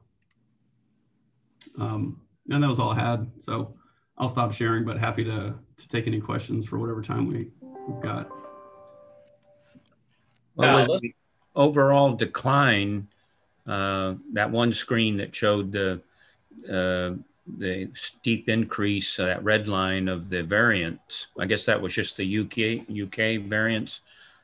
And that was all I had. So I'll stop sharing, but happy to take any questions for whatever time we've got. Well, with the overall decline, that one screen that showed the steep increase, that red line of the variants, I guess that was just the UK variants,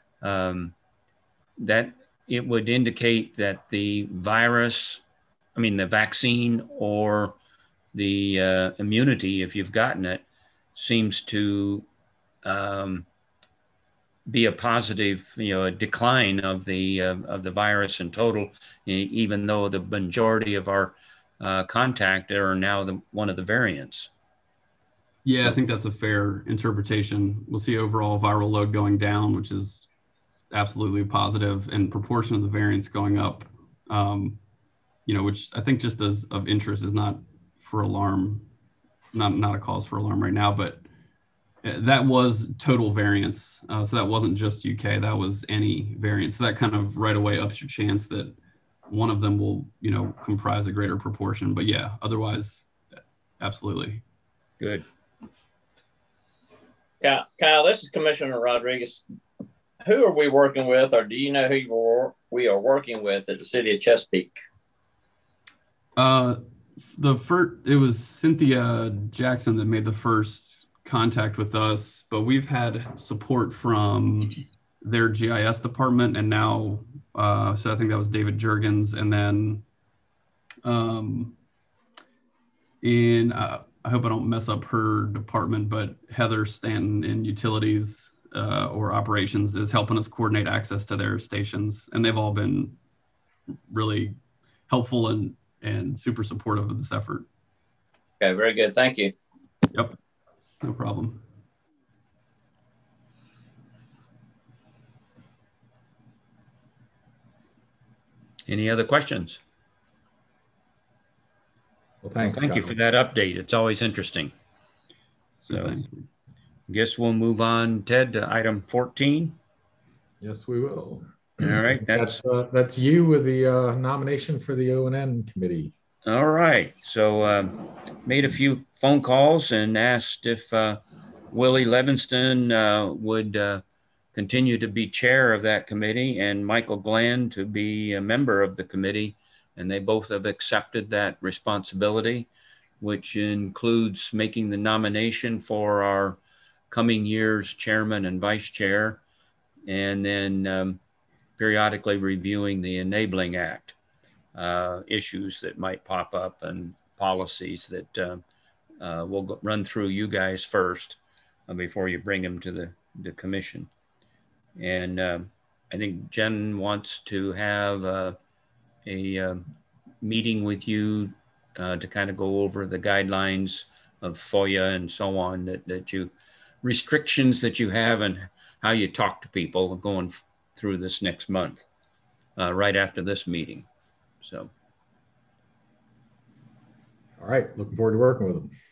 that it would indicate that the virus, I mean the vaccine or the immunity, if you've gotten it, seems to be a positive, you know, a decline of the virus in total, even though the majority of our contact are now one of the variants. Yeah, I think that's a fair interpretation. We'll see overall viral load going down, which is absolutely positive, and proportion of the variants going up, you know, which I think just as of interest is not for alarm, not a cause for alarm right now, but that was total variants. So that wasn't just UK, that was any variant. So that kind of right away ups your chance that one of them will, you know, comprise a greater proportion. But yeah, otherwise, absolutely. Good. Kyle, this is Commissioner Rodriguez. Who are we working with, or do you know who we are working with at the city of Chesapeake? It was Cynthia Jackson that made the first contact with us, but we've had support from their GIS department, and now, so I think that was David Jurgens, and then I hope I don't mess up her department, but Heather Stanton in utilities or operations is helping us coordinate access to their stations, and they've all been really helpful and super supportive of this effort. Okay, very good. Thank you. Yep, no problem. Any other questions? Well, thanks. Thank you for that update. It's always interesting. So I guess we'll move on, Ted, to item 14. Yes, we will. All right. That's you with the nomination for the O&M committee. All right. So made a few phone calls and asked if Willie Levingston would continue to be chair of that committee and Michael Glenn to be a member of the committee. And they both have accepted that responsibility, which includes making the nomination for our coming year's chairman and vice chair, and then periodically reviewing the Enabling Act issues that might pop up and policies that we'll run through you guys first before you bring them to the commission. And I think Jen wants to have a meeting with you to kind of go over the guidelines of FOIA and so on, that you restrictions that you have and how you talk to people going through this next month, right after this meeting. So. All right, looking forward to working with them.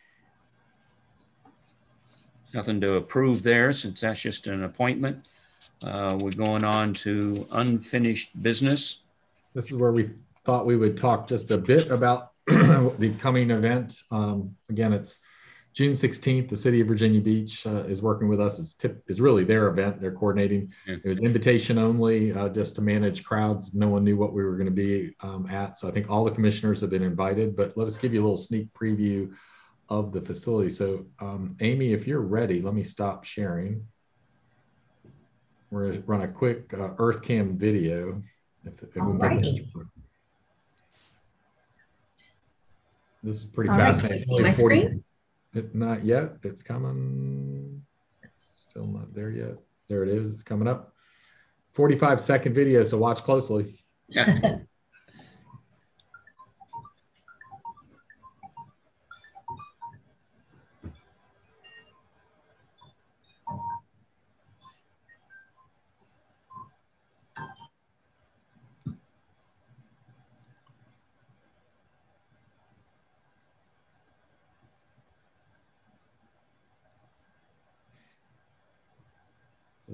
Nothing to approve there since that's just an appointment. We're going on to unfinished business. This is where we thought we would talk just a bit about the coming event. Again, it's June 16th. The City of Virginia Beach is working with us. It's really their event. They're coordinating. Yeah. It was invitation only, just to manage crowds. No one knew what we were going to be at. So I think all the commissioners have been invited, but let us give you a little sneak preview of the facility. So Amy, if you're ready, let me stop sharing. We're going to run a quick EarthCam video. This is pretty fascinating. Right, my screen? Not yet. It's coming. Still not there yet. There it is. It's coming up. 45-second video, so watch closely. Yeah.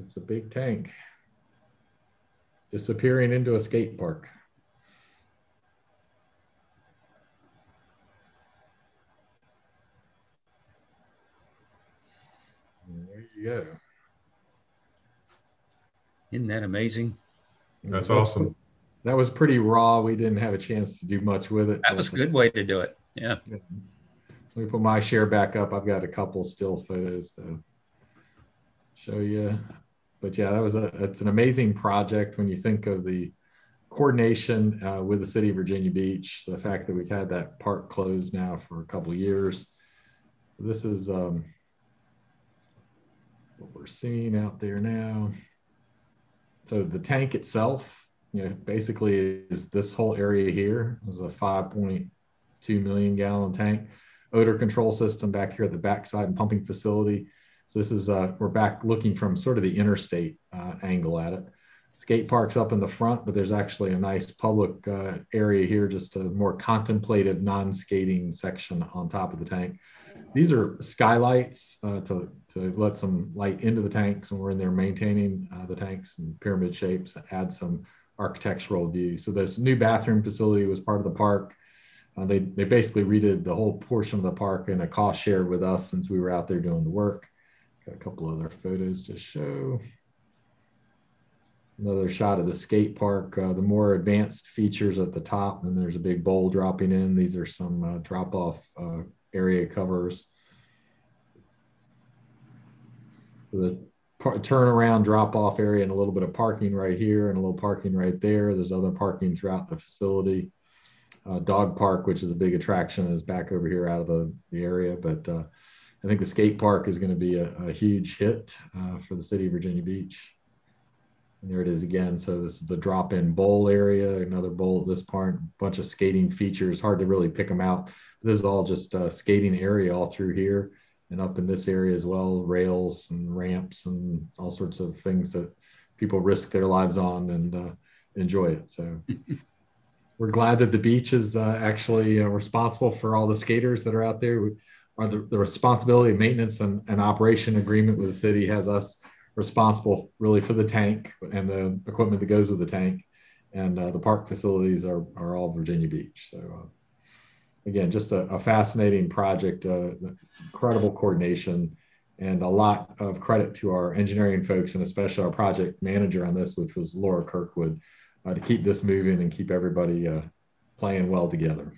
It's a big tank disappearing into a skate park. And there you go. Isn't that amazing? That's awesome. That was pretty raw. We didn't have a chance to do much with it. That was a good way to do it. Yeah. Let me put my share back up. I've got a couple still photos to show you. But yeah, it's an amazing project when you think of the coordination with the city of Virginia Beach, the fact that we've had that park closed now for a couple of years. So this is what we're seeing out there now. So the tank itself, basically is this whole area here. It was a 5.2 million gallon tank. Odor control system back here at the backside and pumping facility. So this is, we're back looking from sort of the interstate angle at it. Skate park's up in the front, but there's actually a nice public area here, just a more contemplative non-skating section on top of the tank. These are skylights to let some light into the tanks when we're in there maintaining the tanks in pyramid shapes, add some architectural view. So this new bathroom facility was part of the park. They basically redid the whole portion of the park in a cost share with us since we were out there doing the work. Got a couple other photos to show. Another shot of the skate park, the more advanced features at the top, and there's a big bowl dropping in. These are some drop-off area covers. The turnaround drop-off area and a little bit of parking right here and a little parking right there. There's other parking throughout the facility. Dog park, which is a big attraction, is back over here out of the area. But I think the skate park is going to be a huge hit for the city of Virginia Beach. And there it is again. So this is the drop-in bowl area, another bowl at this part, bunch of skating features. Hard to really pick them out. This is all just a skating area all through here and up in this area as well, rails and ramps and all sorts of things that people risk their lives on and enjoy it. So we're glad that the beach is actually responsible for all the skaters that are out there. The responsibility of maintenance and operation agreement with the city has us responsible really for the tank and the equipment that goes with the tank, and the park facilities are all Virginia Beach. So again, just a fascinating project, incredible coordination, and a lot of credit to our engineering folks and especially our project manager on this, which was Laura Kirkwood, to keep this moving and keep everybody playing well together.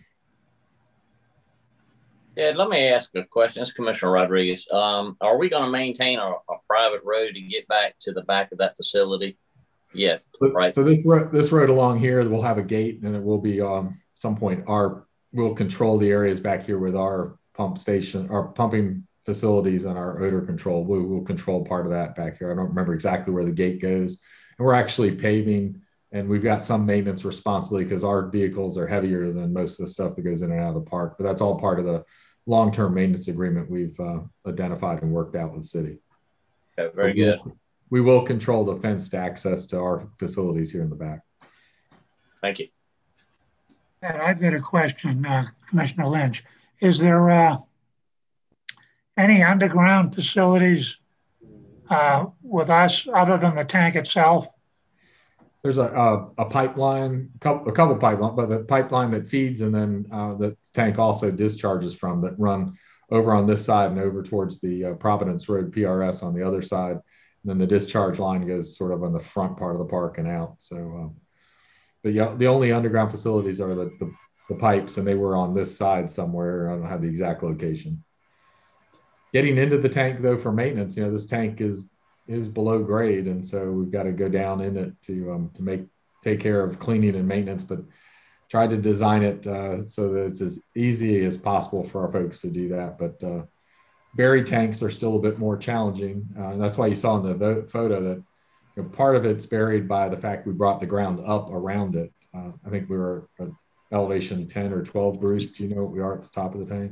Yeah, let me ask a question. It's Commissioner Rodriguez. Are we going to maintain a private road to get back to the back of that facility? Yeah, right. So this road along here will have a gate, and it will be some point we'll control the areas back here with our pump station, our pumping facilities, and our odor control. We will control part of that back here. I don't remember exactly where the gate goes, and we're actually paving. And we've got some maintenance responsibility because our vehicles are heavier than most of the stuff that goes in and out of the park. But that's all part of the long-term maintenance agreement we've identified and worked out with the city. Okay, very good. We will control the fenced access to our facilities here in the back. Thank you. And I've got a question, Commissioner Lynch. Is there any underground facilities with us other than the tank itself? There's a pipeline, a couple pipelines, but the pipeline that feeds and then the tank also discharges from that run over on this side and over towards the Providence Road PRS on the other side. And then the discharge line goes sort of on the front part of the park and out. So, but yeah, the only underground facilities are the pipes, and they were on this side somewhere. I don't have the exact location. Getting into the tank though for maintenance, this tank is below grade, and so we've got to go down in it to take care of cleaning and maintenance, but try to design it so that it's as easy as possible for our folks to do that. But buried tanks are still a bit more challenging. And that's why you saw in the photo that part of it's buried by the fact we brought the ground up around it. I think we were at elevation 10 or 12. Bruce, do you know what we are at the top of the tank?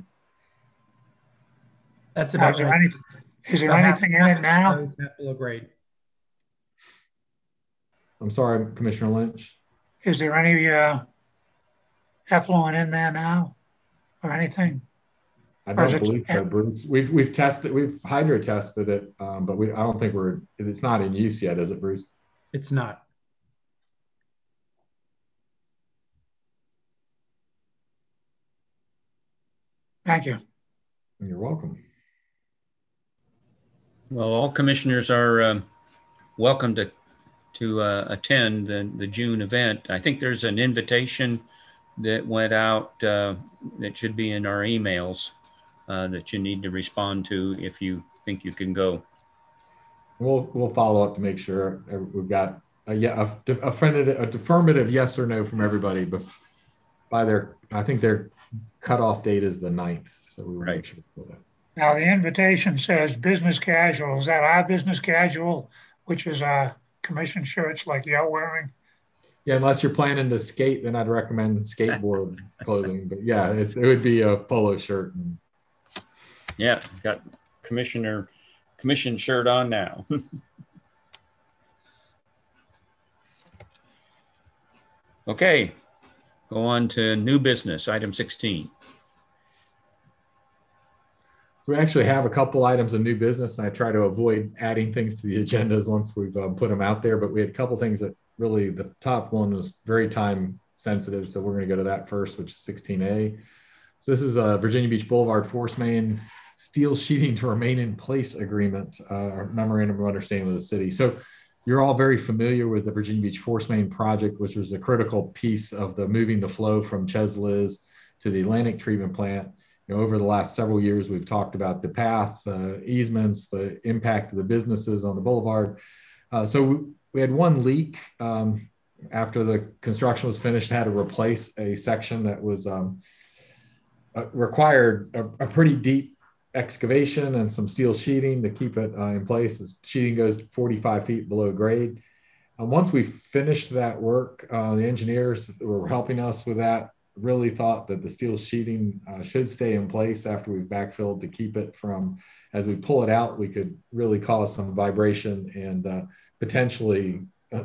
That's about right. Is there anything in it now? Below grade. I'm sorry, Commissioner Lynch. Is there any effluent in there now or anything? I don't believe so, Bruce. We've tested, we've hydro tested it, but I don't think it's not in use yet, is it, Bruce? It's not. Thank you. You're welcome. Well, all commissioners are welcome to attend the June event. I think there's an invitation that went out that should be in our emails that you need to respond to if you think you can go. We'll follow up to make sure we've got a affirmative yes or no from everybody, but I think their cutoff date is the 9th, so we will make sure to do that. Now the invitation says business casual. Is that our business casual, which is our commission shirts like you're wearing? Yeah, unless you're planning to skate, then I'd recommend skateboard clothing. But yeah, it would be a polo shirt. Yeah, got commission shirt on now. Okay, go on to new business, item 16. So we actually have a couple items of new business, and I try to avoid adding things to the agendas once we've put them out there. But we had a couple things that really, the top one was very time sensitive. So we're going to go to that first, which is 16A. So this is a Virginia Beach Boulevard force main steel sheeting to remain in place agreement, or memorandum of understanding with the city. So you're all very familiar with the Virginia Beach force main project, which was a critical piece of the moving the flow from Ches Liz to the Atlantic treatment plant. Over the last several years, we've talked about the path, easements, the impact of the businesses on the boulevard. So we had one leak after the construction was finished, had to replace a section that was required a pretty deep excavation and some steel sheeting to keep it in place. The sheeting goes 45 feet below grade. Once we finished that work, the engineers that were helping us with that really thought that the steel sheeting should stay in place after we've backfilled to keep it from, as we pull it out, we could really cause some vibration and potentially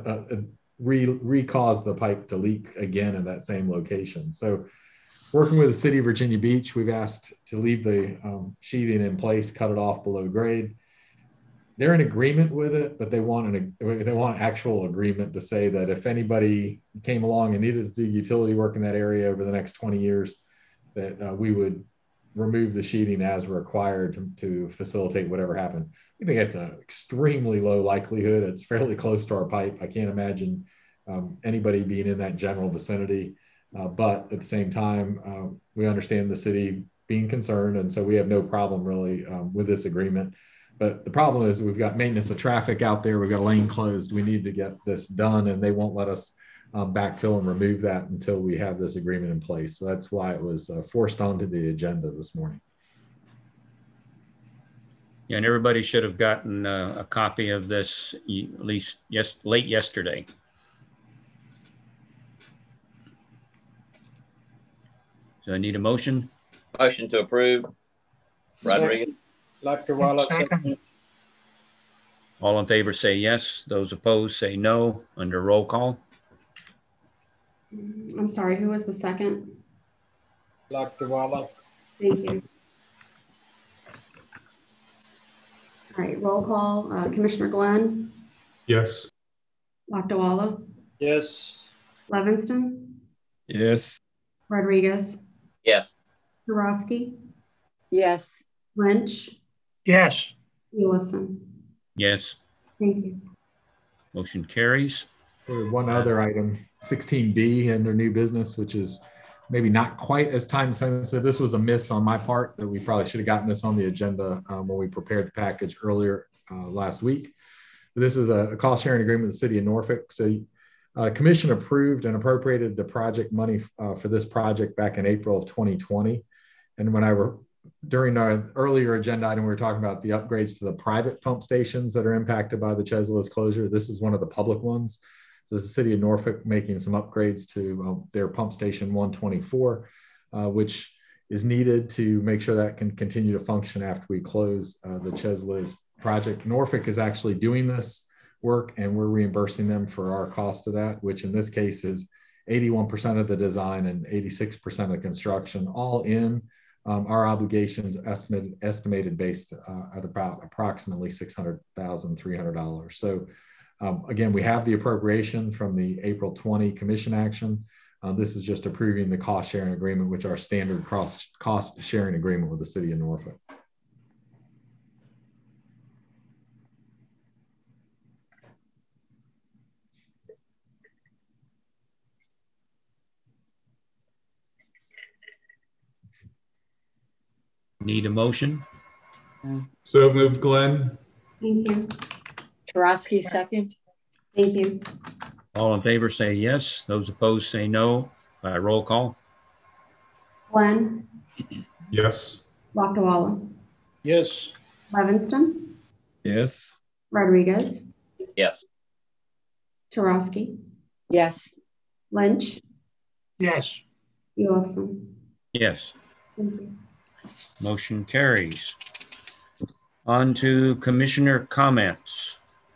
re-cause the pipe to leak again in that same location. So working with the city of Virginia Beach, we've asked to leave the sheeting in place, cut it off below grade. They're in agreement with it, but they want actual agreement to say that if anybody came along and needed to do utility work in that area over the next 20 years, that we would remove the sheeting as required to facilitate whatever happened. We think it's an extremely low likelihood. It's fairly close to our pipe. I can't imagine anybody being in that general vicinity. But at the same time, we understand the city being concerned, and so we have no problem really with this agreement. But the problem is we've got maintenance of traffic out there. We've got a lane closed. We need to get this done, and they won't let us backfill and remove that until we have this agreement in place. So that's why it was forced onto the agenda this morning. Yeah, and everybody should have gotten a copy of this at least late yesterday. So I need a motion. Motion to approve. Rodriguez. Dr. Wallace. All in favor say yes. Those opposed say no. Under roll call. I'm sorry, who was the second? Dr. Wallace. Thank you. All right, roll call. Commissioner Glenn? Yes. Lakdawala? Yes. Levingston? Yes. Rodriguez? Yes. Kurowski? Yes. Lynch? Yes. Ellison? Yes. Thank you. Motion carries. One other item, 16B under new business, which is maybe not quite as time sensitive. This was a miss on my part that we probably should have gotten this on the agenda when we prepared the package earlier last week. This is a cost sharing agreement with the city of Norfolk. So commission approved and appropriated the project money for this project back in April of 2020. And when during our earlier agenda item, we were talking about the upgrades to the private pump stations that are impacted by the Ches Liz closure. This is one of the public ones. So the city of Norfolk making some upgrades to their pump station 124, which is needed to make sure that can continue to function after we close the Ches Liz project. Norfolk is actually doing this work, and we're reimbursing them for our cost of that, which in this case is 81% of the design and 86% of construction, all in our obligations estimated based at about approximately $600,300. So again, we have the appropriation from the April 20 commission action. This is just approving the cost sharing agreement, which are standard cost sharing agreement with the city of Norfolk. Need a motion? So moved, Glenn. Thank you. Chirosky, second. Thank you. All in favor say yes. Those opposed say no. By roll call. Glenn, Yes. Lakdawala, Yes. Levingston, Yes. Rodriguez, Yes. Chirosky, Yes. Lynch, Yes. Elifson. Yes. Thank you. Motion carries. On to commissioner comments.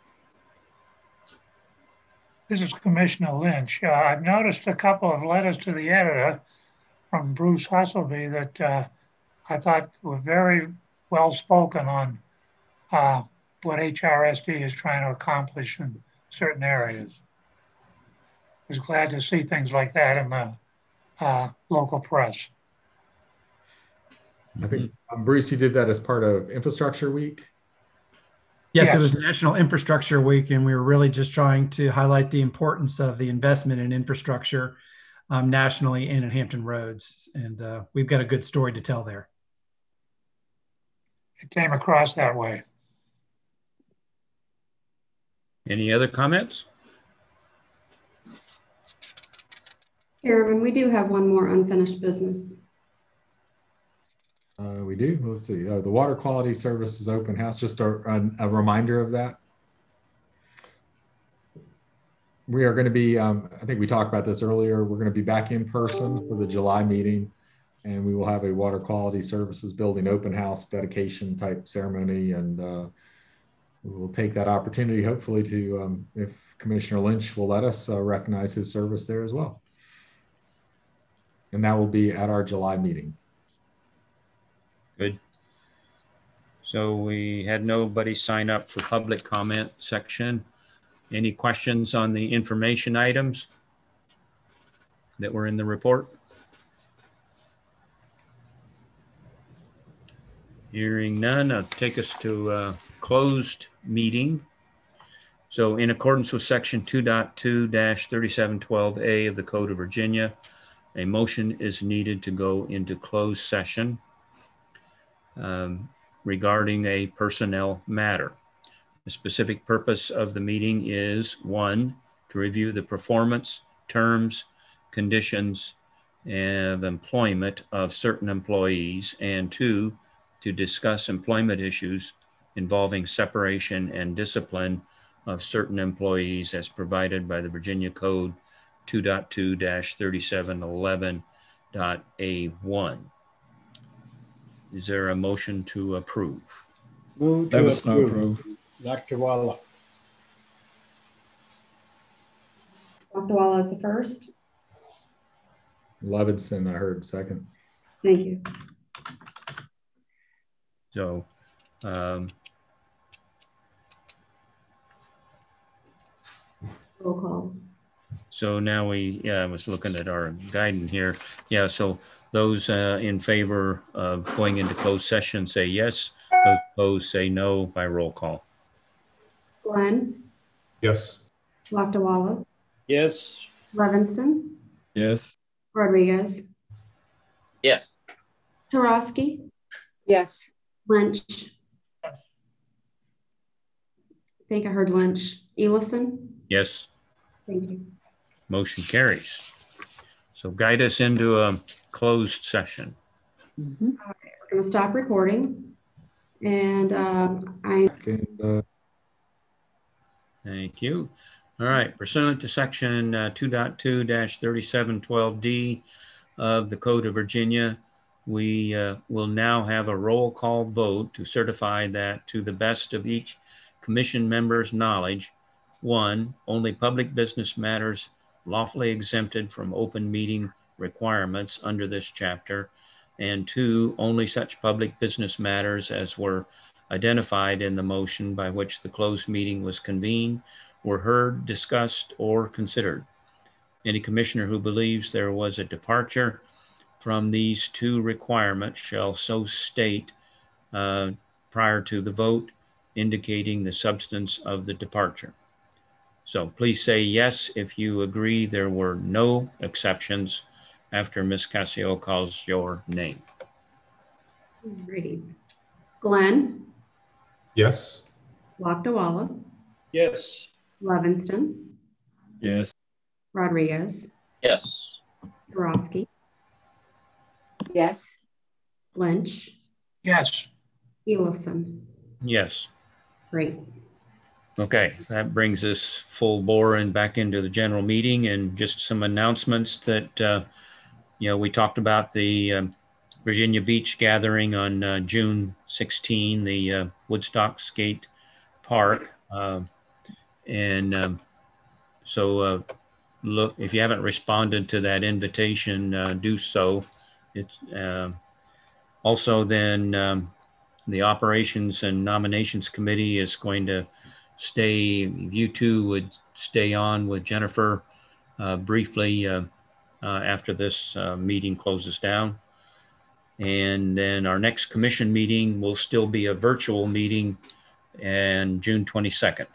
This is Commissioner Lynch. I've noticed a couple of letters to the editor from Bruce Husselby that I thought were very well spoken on what HRSD is trying to accomplish in certain areas. I was glad to see things like that in the local press. I think, Bruce, you did that as part of Infrastructure Week. Yes, Yes. it was National Infrastructure Week, and we were really just trying to highlight the importance of the investment in infrastructure nationally and in Hampton Roads. And we've got a good story to tell there. It came across that way. Any other comments? Chairman, we do have one more unfinished business. We do. Let's see. The Water Quality Services Open House, just a reminder of that. We are going to be, I think we talked about this earlier, we're going to be back in person for the July meeting, and we will have a Water Quality Services Building open house dedication type ceremony. And we will take that opportunity, hopefully, to, if Commissioner Lynch will let us, recognize his service there as well. And that will be at our July meeting. Good. So we had nobody sign up for public comment section. Any questions on the information items that were in the report? Hearing none, I'll take us to a closed meeting. So in accordance with section 2.2-3712A of the Code of Virginia, a motion is needed to go into closed session regarding a personnel matter. The specific purpose of the meeting is 1, to review the performance, terms, conditions, and employment of certain employees, and 2, to discuss employment issues involving separation and discipline of certain employees as provided by the Virginia Code 2.2-3711.A1. Is there a motion to approve? Move to Levingston approve. Lakdawala. Lakdawala is the first. Levingston, I heard second. Thank you. So, Roll call. so now I was looking at our guidance here. Yeah, so those in favor of going into closed session say yes. Those opposed say no by roll call. Glenn, Yes. Lakdawala, Yes. Levingston, Yes. Rodriguez, Yes. Chirosky, Yes. Lynch. I think I heard Lynch. Elifson. Yes, Thank you. motion carries. So guide us into a closed session. We're going to stop recording. And Thank you. All right, pursuant to section 2.2-3712D of the Code of Virginia, we will now have a roll call vote to certify that to the best of each commission member's knowledge, 1, only public business matters lawfully exempted from open meeting requirements under this chapter And 2, only such public business matters as were identified in the motion by which the closed meeting was convened were heard, discussed, or considered. Any commissioner who believes there was a departure from these 2 requirements shall so state prior to the vote, indicating the substance of the departure. So please say yes if you agree there were no exceptions after Ms. Cassio calls your name. Alrighty. Glenn, Yes. Lakdawala, Yes. Levingston, Yes. Rodriguez, Yes. Jarosky, Yes. Lynch, Yes. Elifson. Yes. Great. Okay, that brings us full bore and back into the general meeting, and just some announcements that, we talked about the Virginia Beach gathering on June 16, the Woodstock Skate Park. So look, if you haven't responded to that invitation, do so. It's also then the Operations and Nominations Committee is going to stay, you two would stay on with Jennifer briefly after this meeting closes down. And then our next commission meeting will still be a virtual meeting and June 22nd.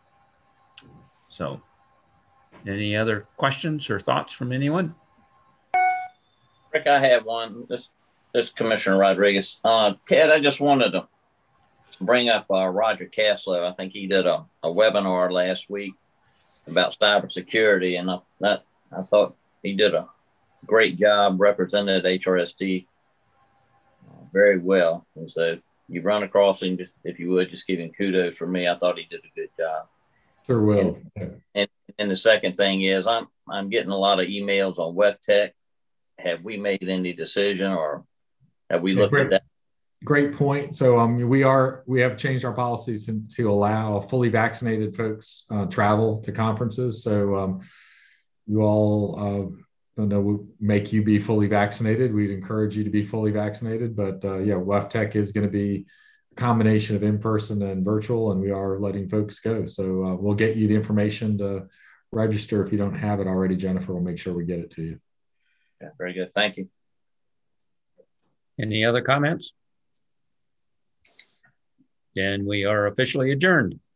So any other questions or thoughts from anyone? Rick, I have one. This is Commissioner Rodriguez. Ted, I just wanted to bring up Roger Caslow. I think he did a webinar last week about cybersecurity, and I thought he did a great job, represented HRSD very well. And so you run across him, just, if you would, just give him kudos for me. I thought he did a good job. Sure will. And the second thing is I'm getting a lot of emails on WEFTEC. Have we made any decision, or have we looked at that? Great point. So we have changed our policies to allow fully vaccinated folks travel to conferences. So you all we make you be fully vaccinated. We'd encourage you to be fully vaccinated. But WEFTEC is going to be a combination of in-person and virtual, and we are letting folks go. So we'll get you the information to register. If you don't have it already, Jennifer will make sure we get it to you. Yeah, very good. Thank you. Any other comments? Then we are officially adjourned.